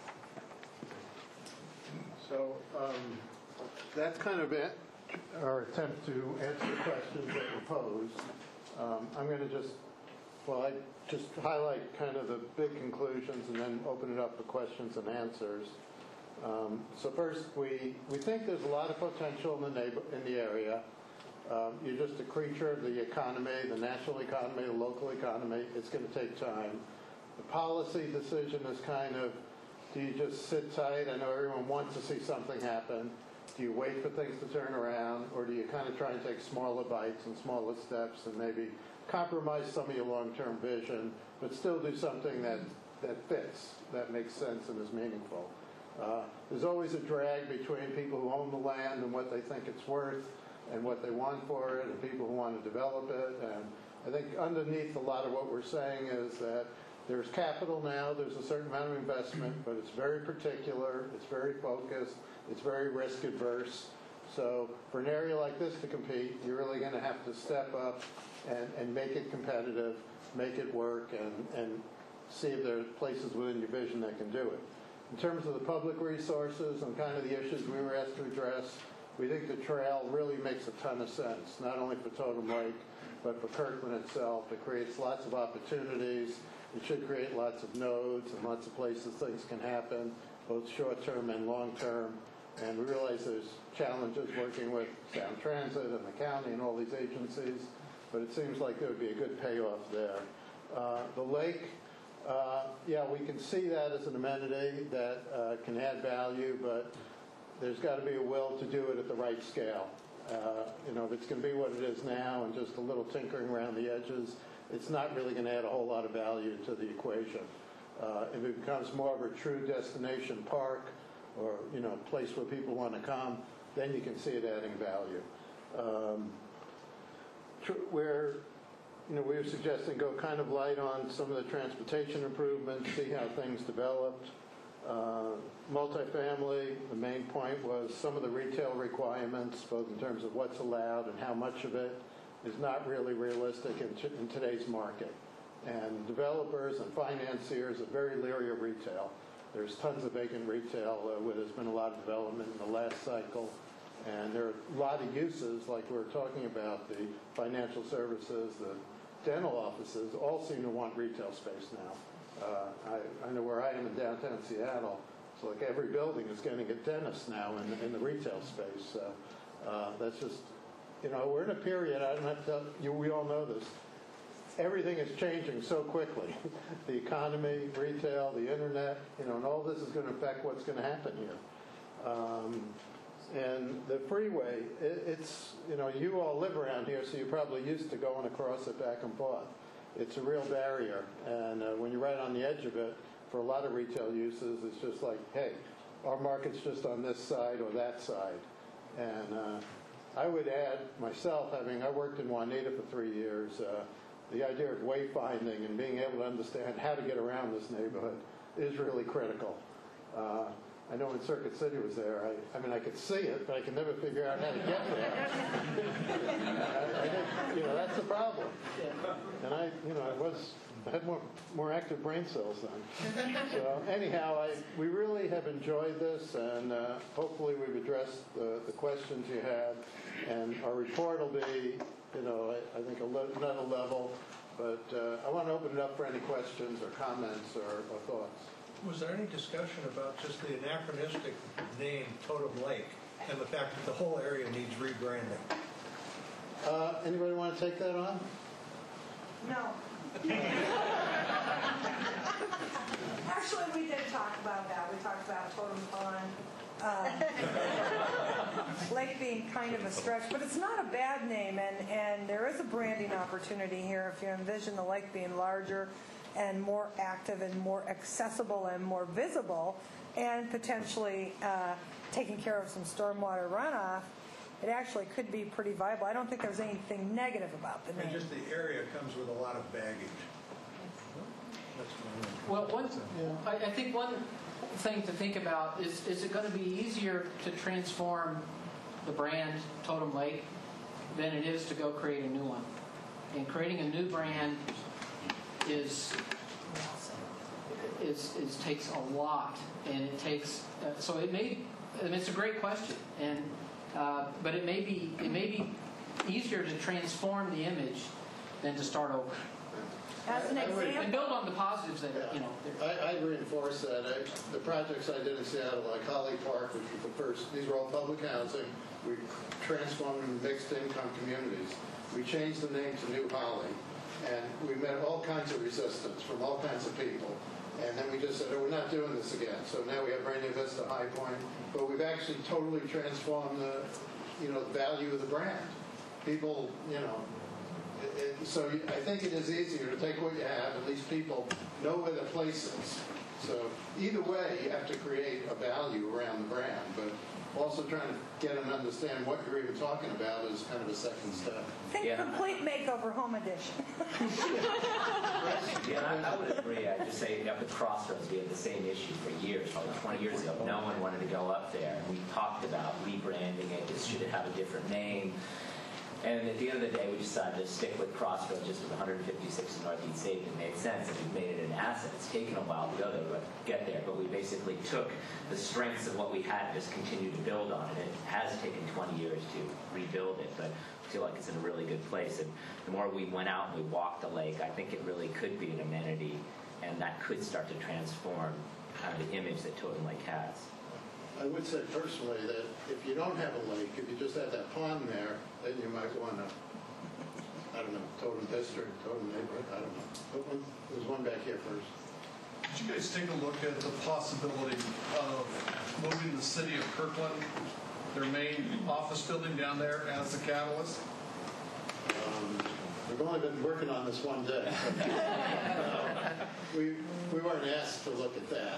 So that's kind of it, our attempt to answer the questions that were posed. I'm going to just highlight kind of the big conclusions and then open it up for questions and answers. So first, we think there's a lot of potential in the area. You're just a creature of the economy, the national economy, the local economy. It's going to take time. The policy decision is kind of, do you just sit tight? I know everyone wants to see something happen. Do you wait for things to turn around, or do you kind of try and take smaller bites and smaller steps and maybe compromise some of your long-term vision, but still do something that fits, that makes sense and is meaningful? There's always a drag between people who own the land and what they think it's worth and what they want for it, and people who want to develop it. And I think underneath a lot of what we're saying is that there's capital now, there's a certain amount of investment, but it's very particular, it's very focused, it's very risk adverse. So for an area like this to compete, you're really going to have to step up and make it competitive, make it work, and see if there are places within your vision that can do it. In terms of the public resources and kind of the issues we were asked to address, we think the trail really makes a ton of sense, not only for Totem Lake, but for Kirkland itself. It creates lots of opportunities. It should create lots of nodes and lots of places things can happen, both short-term and long-term. And we realize there's challenges working with Sound Transit and the county and all these agencies, but it seems like there would be a good payoff there. The lake, we can see that as an amenity that can add value, but there's got to be a will to do it at the right scale. If it's going to be what it is now and just a little tinkering around the edges, it's not really going to add a whole lot of value to the equation. If it becomes more of a true destination park or place where people want to come, then you can see it adding value. We were suggesting go kind of light on some of the transportation improvements, see how things developed. Multifamily, the main point was some of the retail requirements, both in terms of what's allowed and how much of it, is not really realistic in today's market. And developers and financiers are very leery of retail. There's tons of vacant retail where there's been a lot of development in the last cycle. And there are a lot of uses, like we were talking about, the financial services, the dental offices, all seem to want retail space now. I know where I am in downtown Seattle, it's like every building is getting a dentist now in the retail space. So that's just, we're in a period, I don't have to tell you, we all know this. Everything is changing so quickly. The economy, retail, the internet, and all this is going to affect what's going to happen here. And the freeway, it's, you all live around here, so you're probably used to going across it back and forth. It's a real barrier. And when you're right on the edge of it, for a lot of retail uses, it's just like, hey, our market's just on this side or that side. And I would add myself, I worked in Juanita for 3 years, the idea of wayfinding and being able to understand how to get around this neighborhood is really critical. I know when Circuit City was there, I could see it, but I could never figure out how to get there. I think, that's the problem. And I had more active brain cells then. So anyhow, we really have enjoyed this, and hopefully we've addressed the questions you had. And our report will be, I think another level. But I want to open it up for any questions or comments or thoughts. Was there any discussion about just the anachronistic name Totem Lake and the fact that the whole area needs rebranding? Anybody want to take that on? No. Actually, we did talk about that. We talked about Totem Pond. Lake being kind of a stretch, but it's not a bad name, and there is a branding opportunity here if you envision the lake being larger and more active and more accessible and more visible, and potentially taking care of some stormwater runoff. It actually could be pretty viable. I don't think there's anything negative about the name. And just the area comes with a lot of baggage. Well, I think one thing to think about is it going to be easier to transform the brand Totem Lake than it is to go create a new one? And creating a new brand takes a lot, and it takes so it may. I mean, it's a great question, and but it may be easier to transform the image than to start over. As an example, And build on the positives that I reinforce that. The projects I did in Seattle, like Holly Park, which was the first, these were all public housing. We transformed them into mixed income communities. We changed the name to New Holly, and we met all kinds of resistance from all kinds of people. And then we just said, oh, we're not doing this again. So now we have Rainier Vista, High Point, but we've actually totally transformed the value of the brand. People, so I think it is easier to take what you have. At least people know where the place is. So either way, you have to create a value around the brand, but also trying to get them to understand what you're even talking about is kind of a second step. think complete makeover home edition. I would agree. I'd just say up at Crossroads, we had the same issue for years. Probably 20 years ago, no one wanted to go up there. We talked about rebranding it. Should it have a different name? And at the end of the day, we decided to stick with Crossroads just with 156 in Northeast 8th. It made sense, and we made it an asset. It's taken a while to go there, but get there. But we basically took the strengths of what we had and just continued to build on it. It has taken 20 years to rebuild it, but I feel like it's in a really good place. And the more we went out and we walked the lake, I think it really could be an amenity, and that could start to transform kind of the image that Totem Lake has. I would say personally that if you don't have a lake, if you just have that pond there, then you might want to, I don't know, Totem District, Totem Neighborhood, I don't know. There's one back here first. Did you guys take a look at the possibility of moving the city of Kirkland, their main office building down there, as the catalyst? We've only been working on this one day. We weren't asked to look at that.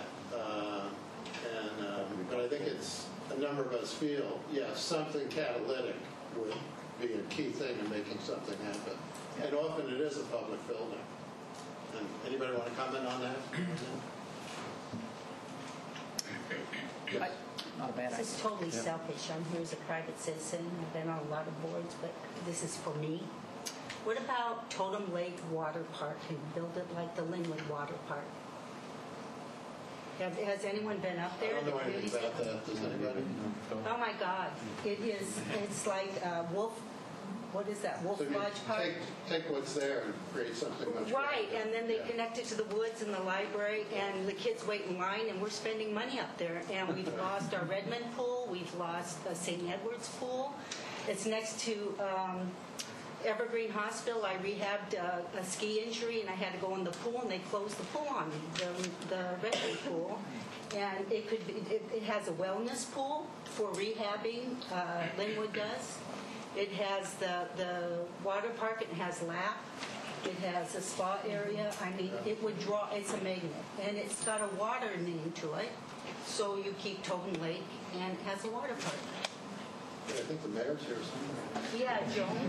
But I think it's a number of us feel, something catalytic would be a key thing in making something happen. And often it is a public building. And anybody want to comment on that? Yes. Not a bad idea. This is totally selfish. I'm here as a private citizen. I've been on a lot of boards, but this is for me. What about Totem Lake Water Park and build it like the Linwood Water Park? Has anyone been up there? I don't know anything about that. Does anybody? Oh my God. It's like Wolf, what is that? Wolf So you Lodge Park? take what's there and create something much Right, better. and then they connect it to the woods and the library, and the kids wait in line, and we're spending money up there. And we've lost our Redmond pool. We've lost St. Edward's pool. It's next to Evergreen Hospital. I rehabbed a ski injury, and I had to go in the pool, and they closed the pool on me, the Redmond pool. And it has a wellness pool for rehabbing. Linwood does. It has the water park. It has lap. It has a spa area. I mean, it would draw. It's a magnet, and it's got a water name to it. So you keep Totem Lake, and it has a water park. I think the mayor's here somewhere. Yeah, Joan.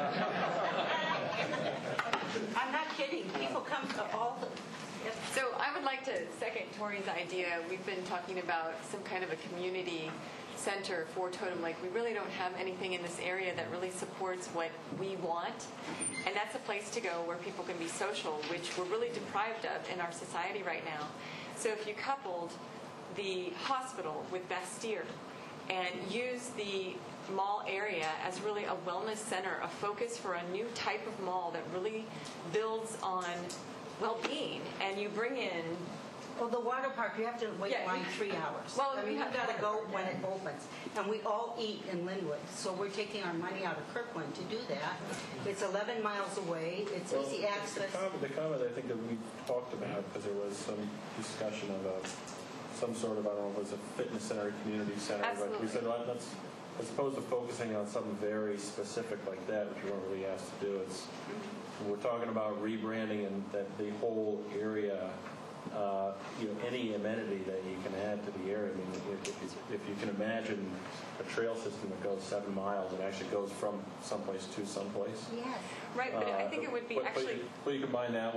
I'm not kidding. People come to all the. Yep. So I would like to second Tori's idea. We've been talking about some kind of a community center for Totem Lake. We really don't have anything in this area that really supports what we want, and that's a place to go where people can be social, which we're really deprived of in our society right now. So if you coupled the hospital with Bastille and use the mall area as really a wellness center, a focus for a new type of mall that really builds on well-being, and you bring in... Well, the water park, you have to wait in line 3 hours. Well, I mean, we have you've got to go when it opens. And we all eat in Linwood, so we're taking our money out of Kirkland to do that. It's 11 miles away. It's easy access. The comment I think that we talked about, because there was some discussion of some sort of, I don't know if it was a fitness center, a community center, Absolutely. but we said, well, let's, as opposed to focusing on something very specific like that, which we weren't really asked to do, it's we're talking about rebranding and that the whole area, any amenity that you can add to the area. I mean, if you can imagine a trail system that goes 7 miles and actually goes from someplace to someplace. Yes. Right, but I think it would be But you combine that with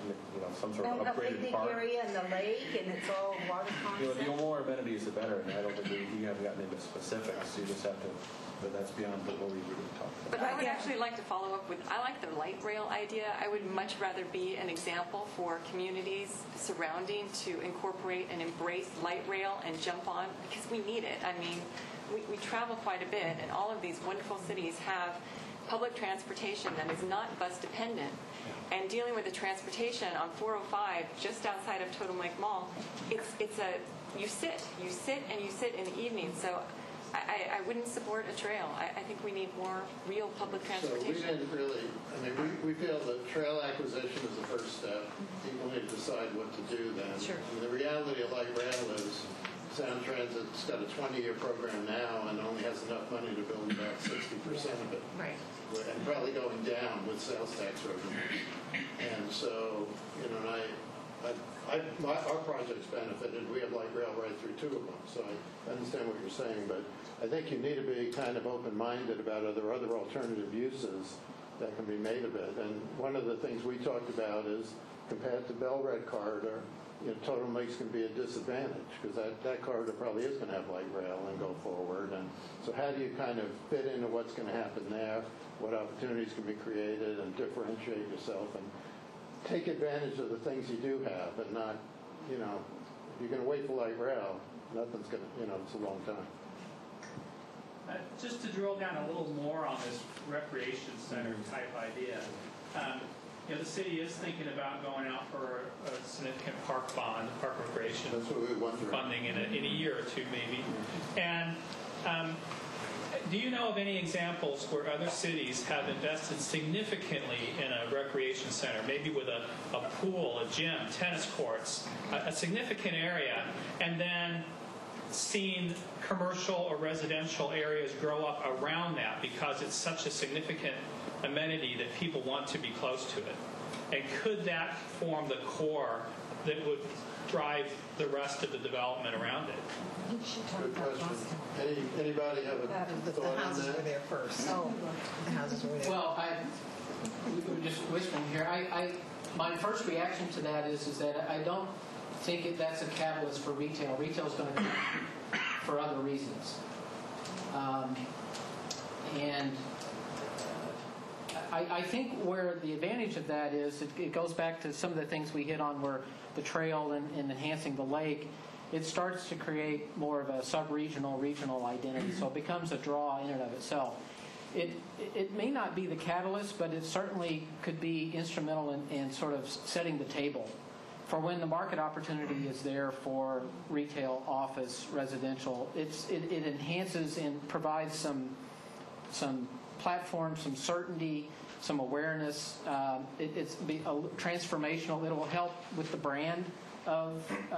some sort of And a upgraded picnic park. area and the lake, and it's all water The concept. more amenities, the better. And I don't think we haven't gotten into specifics. You just have to, but that's beyond what we would talk about. But I would actually like to follow up with, I like the light rail idea. I would much rather be an example for communities surrounding to incorporate and embrace light rail and jump on, because we need it. I mean, we travel quite a bit, and all of these wonderful cities have public transportation that is not bus dependent. And dealing with the transportation on 405, just outside of Totem Lake Mall, you sit and you sit in the evening. So I wouldn't support a trail. I think we need more real public transportation. So we didn't really, we feel that trail acquisition is the first step. People need to decide what to do then. Sure. The reality of light rail is Sound Transit's got a 20-year program now and only has enough money to build about 60% of it. Right. And probably going down with sales tax revenue. And so, our project's benefited. We have light rail right through two of them, so I understand what you're saying, but I think you need to be kind of open-minded about other alternative uses that can be made of it. And one of the things we talked about is, compared to Bell-Red Corridor, Totem Lake's can be a disadvantage because that corridor probably is going to have light rail and go forward. And so how do you kind of fit into what's going to happen there, what opportunities can be created, and differentiate yourself and take advantage of the things you do have, but not, if you're going to wait for light rail, nothing's going to, it's a long time. Just to drill down a little more on this recreation center type idea, the city is thinking about going out for a significant park bond, park recreation That's what we wonder. funding in a year or two maybe. And do you know of any examples where other cities have invested significantly in a recreation center, maybe with a pool, a gym, tennis courts, a significant area, and then seen commercial or residential areas grow up around that because it's such a significant amenity that people want to be close to it? And could that form the core that would drive the rest of the development around it? Good question. Anybody have a thought on that? Were there first. Oh, the houses were there. Well, we were just whispering here. My first reaction to that is that I don't think that's a catalyst for retail. Retail is going to come for other reasons. I think where the advantage of that is, it goes back to some of the things we hit on where the trail and enhancing the lake, it starts to create more of a sub-regional, regional identity. So it becomes a draw in and of itself. It may not be the catalyst, but it certainly could be instrumental in sort of setting the table for when the market opportunity is there for retail, office, residential. It enhances and provides some platform, some certainty, some awareness. It's transformational. It will help with the brand of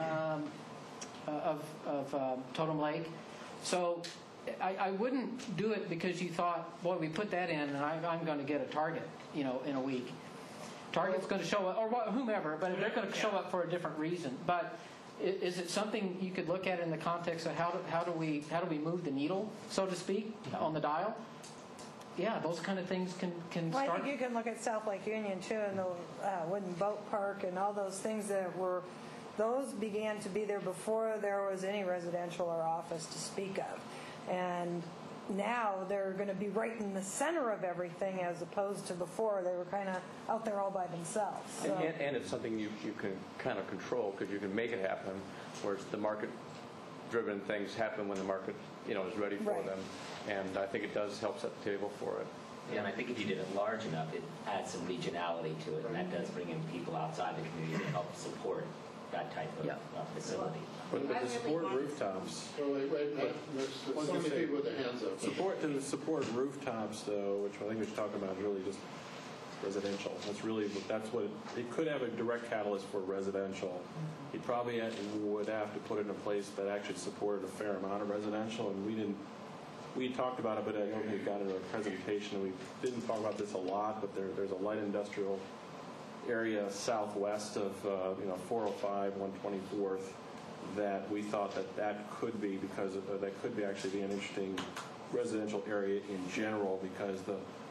Totem Lake. So I wouldn't do it because you thought, boy, we put that in and I'm going to get a Target, in a week. Target's going to show up, or whomever, but they're going to show up for a different reason. But is it something you could look at in the context of how do we move the needle, so to speak, on the dial? Yeah, those kind of things can Well, start. I think you can look at South Lake Union too, and the wooden boat park and all those things those began to be there before there was any residential or office to speak of. And now they're going to be right in the center of everything as opposed to before they were kind of out there all by themselves. So. And it's something you can kind of control because you can make it happen, whereas the market-driven things happen when the market is ready for them. And I think it does help set the table for it. Yeah, and I think if you did it large enough, it adds some regionality to it, and that does bring in people outside the community to help support that type of facility. But to support rooftops. Well, wait, there's so many people with their hands up. Support rooftops, though, which I think we should talk about, is really just residential. That's what it could have a direct catalyst for residential. He probably would have to put it in a place that actually supported a fair amount of residential, and we talked about it, but I don't think we got into a presentation. We didn't talk about this a lot, but there's a light industrial area southwest of 405, 124th that we thought that could be because that could be actually be an interesting residential area in general because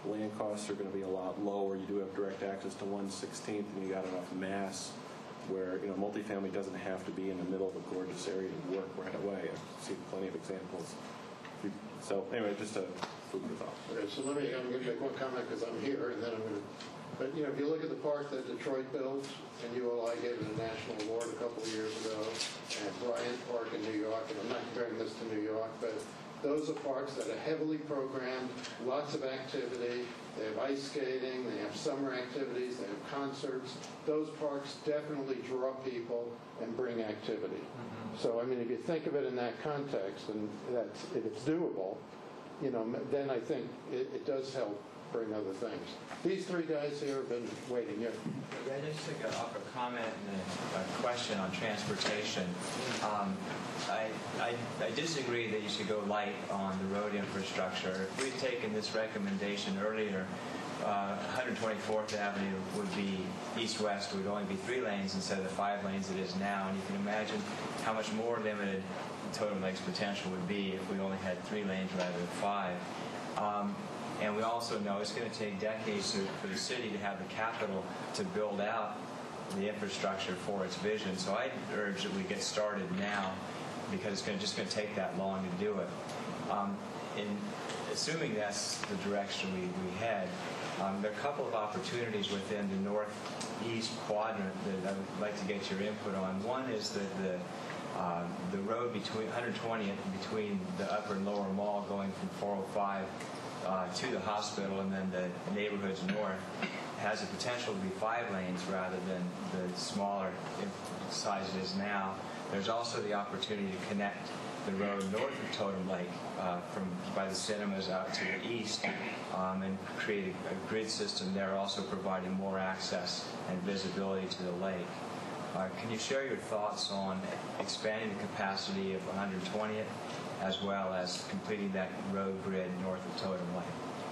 land costs are going to be a lot lower. You do have direct access to 1/16th, and you got enough mass where multifamily doesn't have to be in the middle of a gorgeous area to work right away. I've seen plenty of examples. So anyway, just a food for thought. Okay, so I'm going to make one comment because I'm here, and then I'm going to. But if you look at the park that Detroit built, and ULI gave it a national award a couple of years ago, and Bryant Park in New York, and I'm not comparing this to New York, but those are parks that are heavily programmed, lots of activity. They have ice skating, they have summer activities, they have concerts. Those parks definitely draw people and bring activity. So, I mean, if you think of it in that context, and if it's doable, then I think it does help bring other things. These three guys here have been waiting. Yeah, I just took a comment and a question on transportation. I disagree that you should go light on the road infrastructure. If we'd taken this recommendation earlier, 124th Avenue would be east-west, would only be 3 lanes instead of the 5 lanes it is now. And you can imagine how much more limited Totem Lake's potential would be if we only had 3 lanes rather than 5. And we also know it's going to take decades for the city to have the capital to build out the infrastructure for its vision. So I urge that we get started now because it's just going to take that long to do it. In assuming that's the direction we head, there are a couple of opportunities within the northeast quadrant that I would like to get your input on. One is that the road between 120th between the upper and lower mall going from 405 to the hospital and then the neighborhoods north has the potential to be 5 lanes rather than the smaller size it is now. There's also the opportunity to connect the road north of Totem Lake by the cinemas out to the east and create a grid system there, also providing more access and visibility to the lake. Can you share your thoughts on expanding the capacity of 120th as well as completing that road grid north of Totem Lake?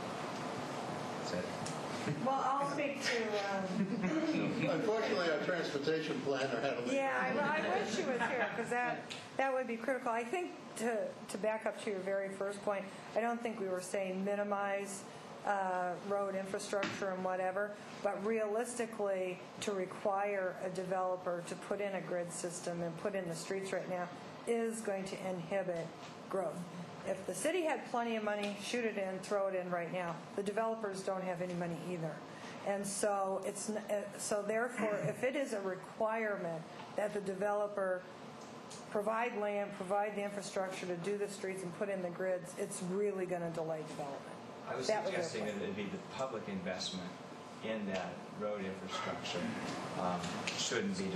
That's it. Well, I'll speak to... Unfortunately, our transportation planner had a leave. Yeah, I wish she was here because that would be critical. I think to back up to your very first point, I don't think we were saying minimize road infrastructure and whatever, but realistically to require a developer to put in a grid system and put in the streets right now is going to inhibit growth. If the city had plenty of money, shoot it in, throw it in right now. The developers don't have any money either. And so therefore, if it is a requirement that the developer provide land, provide the infrastructure to do the streets and put in the grids, it's really going to delay development. I was suggesting that it would be the public investment in that road infrastructure shouldn't be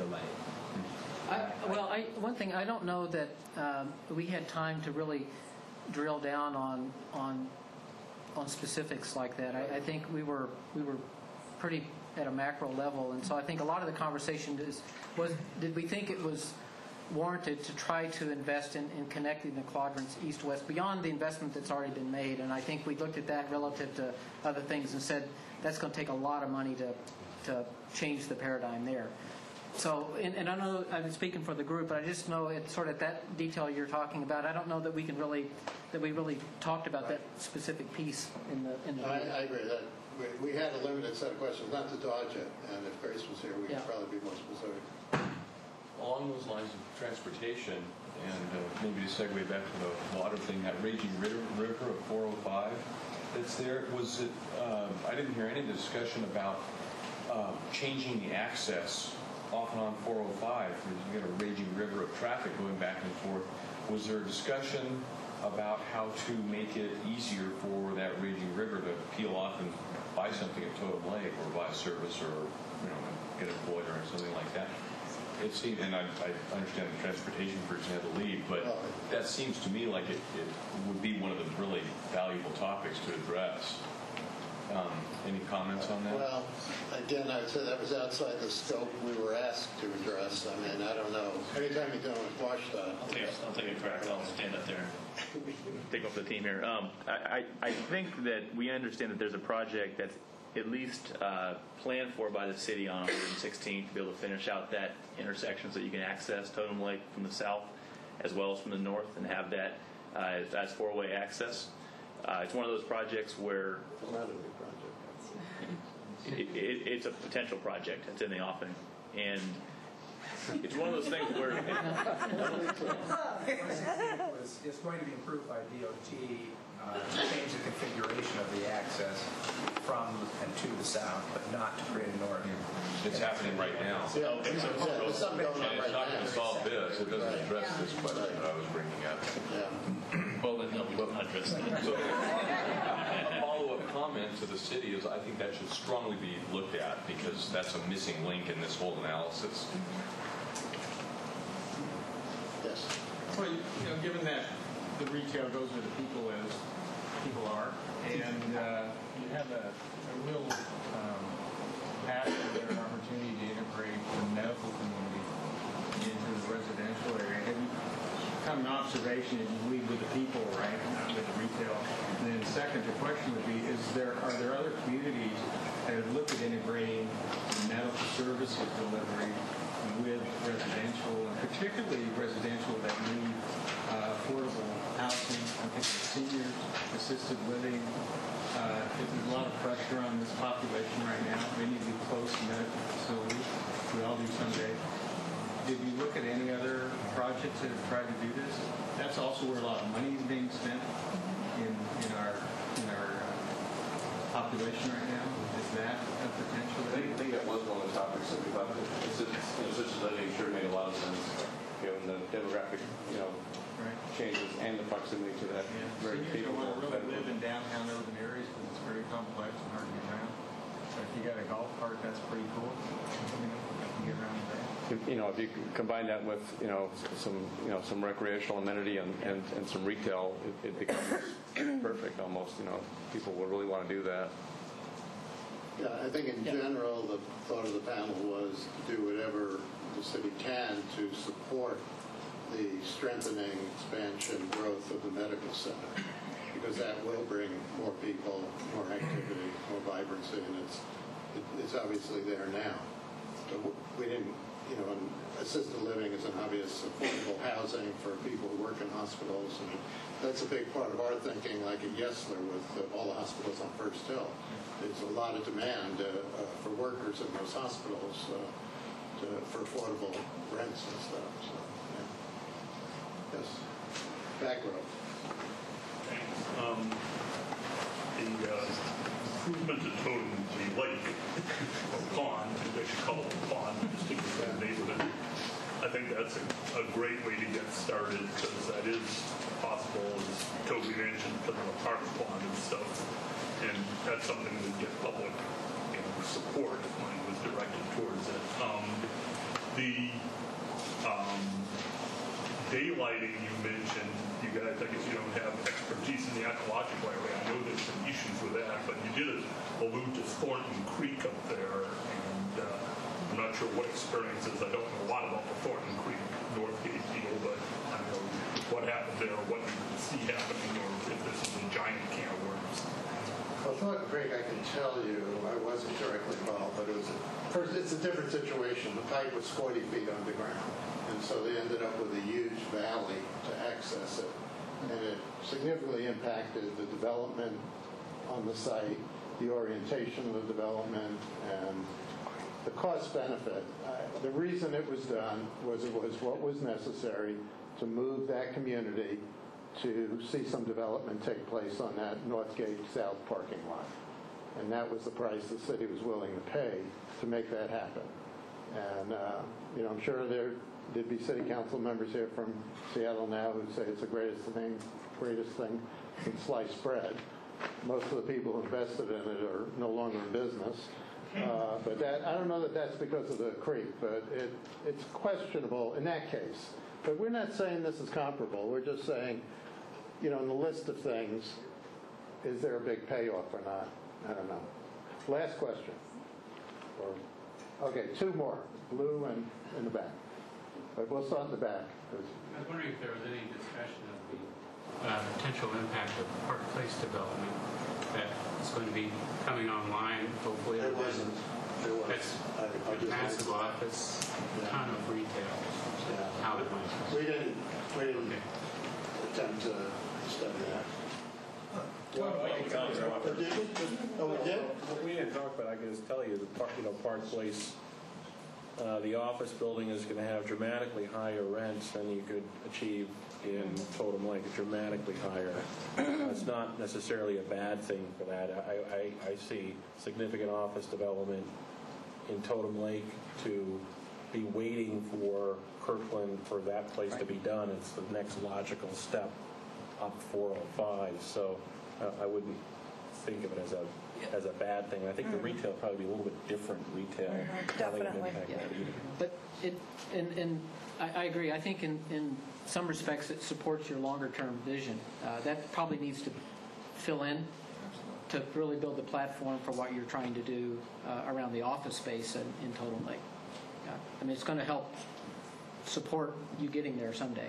delayed. One thing, I don't know that we had time to really drill down on specifics like that. I think we were pretty at a macro level, and so I think a lot of the conversation was did we think it was warranted to try to invest in connecting the quadrants east-west beyond the investment that's already been made. And I think we looked at that relative to other things and said that's going to take a lot of money to change the paradigm there. So, and I know I'm speaking for the group, but I just know it's sort of that detail you're talking about. I don't know that we really talked about that specific piece in the. I agree that we had a limited set of questions, not to dodge it. And if Grace was here, we could probably be more specific. Along those lines of transportation, and maybe to segue back to the water thing, that raging river of 405 that's there, was it, I didn't hear any discussion about changing the access off and on 405. You got a raging river of traffic going back and forth. Was there a discussion about how to make it easier for that raging river to peel off and buy something at Totem Lake or buy a service or get employed or something like that? It seemed, and I understand the transportation person had to leave, but that seems to me like it would be one of the really valuable topics to address. Any comments on that? Well, again, I would say that was outside the scope we were asked to address. I mean, I don't know. Anytime you're dealing with WashDOT. I'll take a crack. I'll stand up there. Take off the team here. I think that we understand that there's a project that's at least planned for by the city on 116th to be able to finish out that intersection so that you can access Totem Lake from the south as well as from the north and have that as four-way access. It's one of those projects where It's not a new project. it's a potential project. It's in the offing. And it's one of those things where It's going to be improved by DOT to change the configuration of the access from and to the south, but not to create an ordinance. It's happening right now. Yeah, there's something going on And right it's not now. going to solve this. It doesn't address this question that I was bringing up. well, then no, we will not address that. So, a follow-up comment to the city is I think that should strongly be looked at because that's a missing link in this whole analysis. Yes. Well, given that the retail goes where the people are, and you have a real passion or opportunity to integrate the medical community into the residential area. Have you come an observation that you lead with the people, right, not with the retail? And then second, the question would be, are there other communities that have looked at integrating medical services delivery with residential, and particularly residential that need affordable housing? I think for seniors, assisted living. There's a lot of pressure on this population right now. They need to be close to medical facilities. We all do someday. Did you look at any other projects that have tried to do this? That's also where a lot of money is being spent in our population right now. Is that a potential? I think that was one of the topics that we thought assisted living sure made a lot of sense given the demographic, changes and the proximity to that. Very people don't want to really live in downtown urban areas because it's very complex and hard to get around. So if you got a golf cart, that's pretty cool. You can get around there. If you combine that with some recreational amenity and some retail, it becomes perfect almost. People will really want to do that. Yeah, I think in general, the thought of the panel was to do whatever the city can to support the strengthening, expansion, growth of the medical center, because that will bring more people, more activity, more vibrancy, and it's obviously there now. So we didn't, and assisted living is an obvious affordable housing for people who work in hospitals, and that's a big part of our thinking, like at Yesler with all the hospitals on First Hill. There's a lot of demand for workers in those hospitals for affordable rents and stuff. So, yeah. Yes. Back row. Thanks. The improvement to the lake or pond, they should call it a pond, just to get the neighborhood. I think that's a great way to get started because that is possible, as Toby mentioned, because of a park pond and stuff. And that's something that would get public support if money was directed towards it. The daylighting you mentioned, you guys, I guess you don't have expertise in the ecological area. I know there's some issues with that, but you did allude to Thornton Creek up there, and I'm not sure what experiences. I don't know a lot about the Thornton Creek Northgate deal, but I don't know what happened there, what you can see happening, or if this is a giant can of worms. Well, Thornton Creek, I can tell you, I wasn't directly involved, but it's a different situation. The pipe was 40 feet underground, and so they ended up with a huge valley to access it, and it significantly impacted the development on the site, the orientation of the development, and the cost benefit. The reason it was done was it was what was necessary to move that community to see some development take place on that Northgate South parking lot. And that was the price the city was willing to pay to make that happen. And, I'm sure there'd be city council members here from Seattle now who say it's the greatest thing since sliced bread. Most of the people who invested in it are no longer in business. But I don't know that that's because of the creek, but it's questionable in that case. But we're not saying this is comparable. We're just saying, in the list of things, is there a big payoff or not? I don't know. Last question. Okay, two more. Blue and in the back. But we'll start in the back. I was wondering if there was any discussion of the potential impact of Park Place development that is going to be coming online, hopefully. There wasn't. That's a massive office, a ton of retail. Yeah. How it might. We didn't attempt to study that. people? Oh, we did? What we didn't talk about, I can just tell you, Park Place, the office building is going to have dramatically higher rents than you could achieve in Totem Lake, dramatically higher. It's not necessarily a bad thing for that. I see significant office development in Totem Lake to be waiting for Kirkland for that place to be done. It's the next logical step up 405. So I wouldn't think of it as a bad thing. I think the retail will probably be a little bit different retail. Definitely. But I agree. I think in some respects it supports your longer-term vision. That probably needs to fill in to really build the platform for what you're trying to do around the office space in Totem Lake. Yeah. I mean, it's going to help support you getting there someday.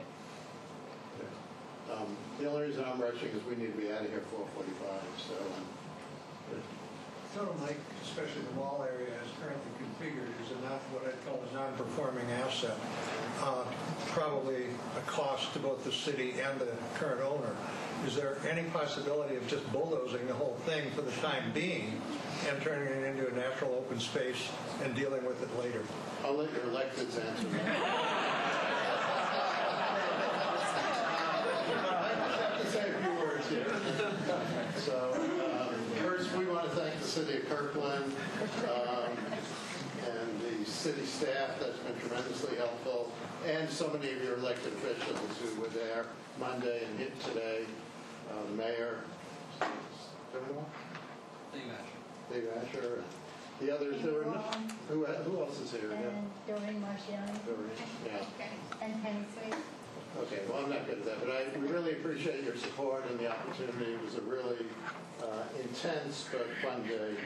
The only reason I'm rushing is we need to be out of here 4:45. So. Totem Lake, especially the mall area, as currently configured, is what I'd call a non-performing asset. Probably a cost to both the city and the current owner. Is there any possibility of just bulldozing the whole thing for the time being and turning it into a natural open space and dealing with it later? I'll let your electeds answer that. I have to say a few words here. So, first, we want to thank the City of Kirkland and the city staff that's been tremendously helpful, and so many of your elected officials who were there Monday and hit today. The mayor, Dave Asher, the others. Who else is here? Doreen Marciani. Yeah. And Penny Sweet. Okay, well, I'm not good at that, but we really appreciate your support and the opportunity. It was a really intense but fun day.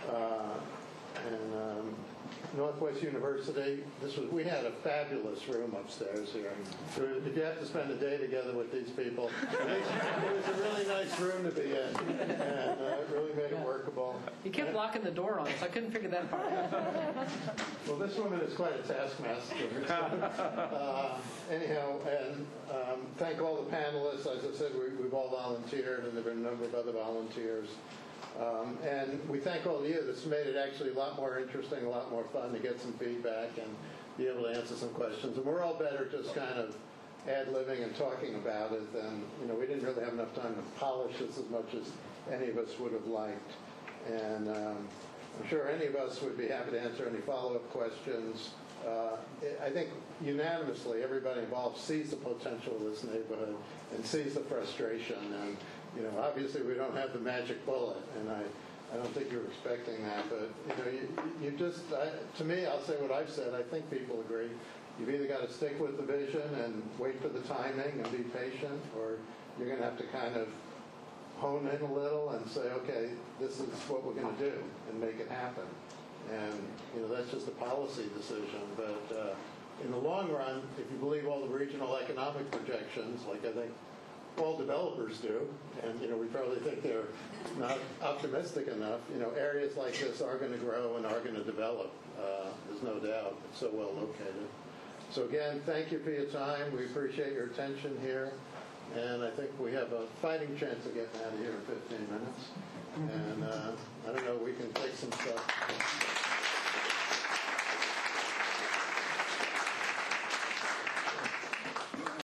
And Northwest University, we had a fabulous room upstairs here. If you have to spend a day together with these people, it was a really nice room to be in, and it really made it workable. You kept locking the door on us. I couldn't figure that part out. Well, this woman is quite a taskmaster. Anyhow, and thank all the panelists. As I said, we've all volunteered, and there have been a number of other volunteers. And we thank all of you. This made it actually a lot more interesting, a lot more fun to get some feedback and be able to answer some questions. And we're all better just kind of ad-libbing and talking about it. And, we didn't really have enough time to polish this as much as any of us would have liked. And I'm sure any of us would be happy to answer any follow-up questions. I think unanimously everybody involved sees the potential of this neighborhood and sees the frustration. And obviously we don't have the magic bullet, and I don't think you're expecting that. But you just, to me, I'll say what I've said. I think people agree. You've either got to stick with the vision and wait for the timing and be patient, or you're going to have to kind of hone in a little and say, okay, this is what we're going to do and make it happen. And that's just a policy decision. But in the long run, if you believe all the regional economic projections, like I think all developers do, and we probably think they're not optimistic enough, areas like this are going to grow and are going to develop. There's no doubt. It's so well located. So again, thank you for your time. We appreciate your attention here, and I think we have a fighting chance of getting out of here in 15 minutes. And I don't know, we can take some stuff.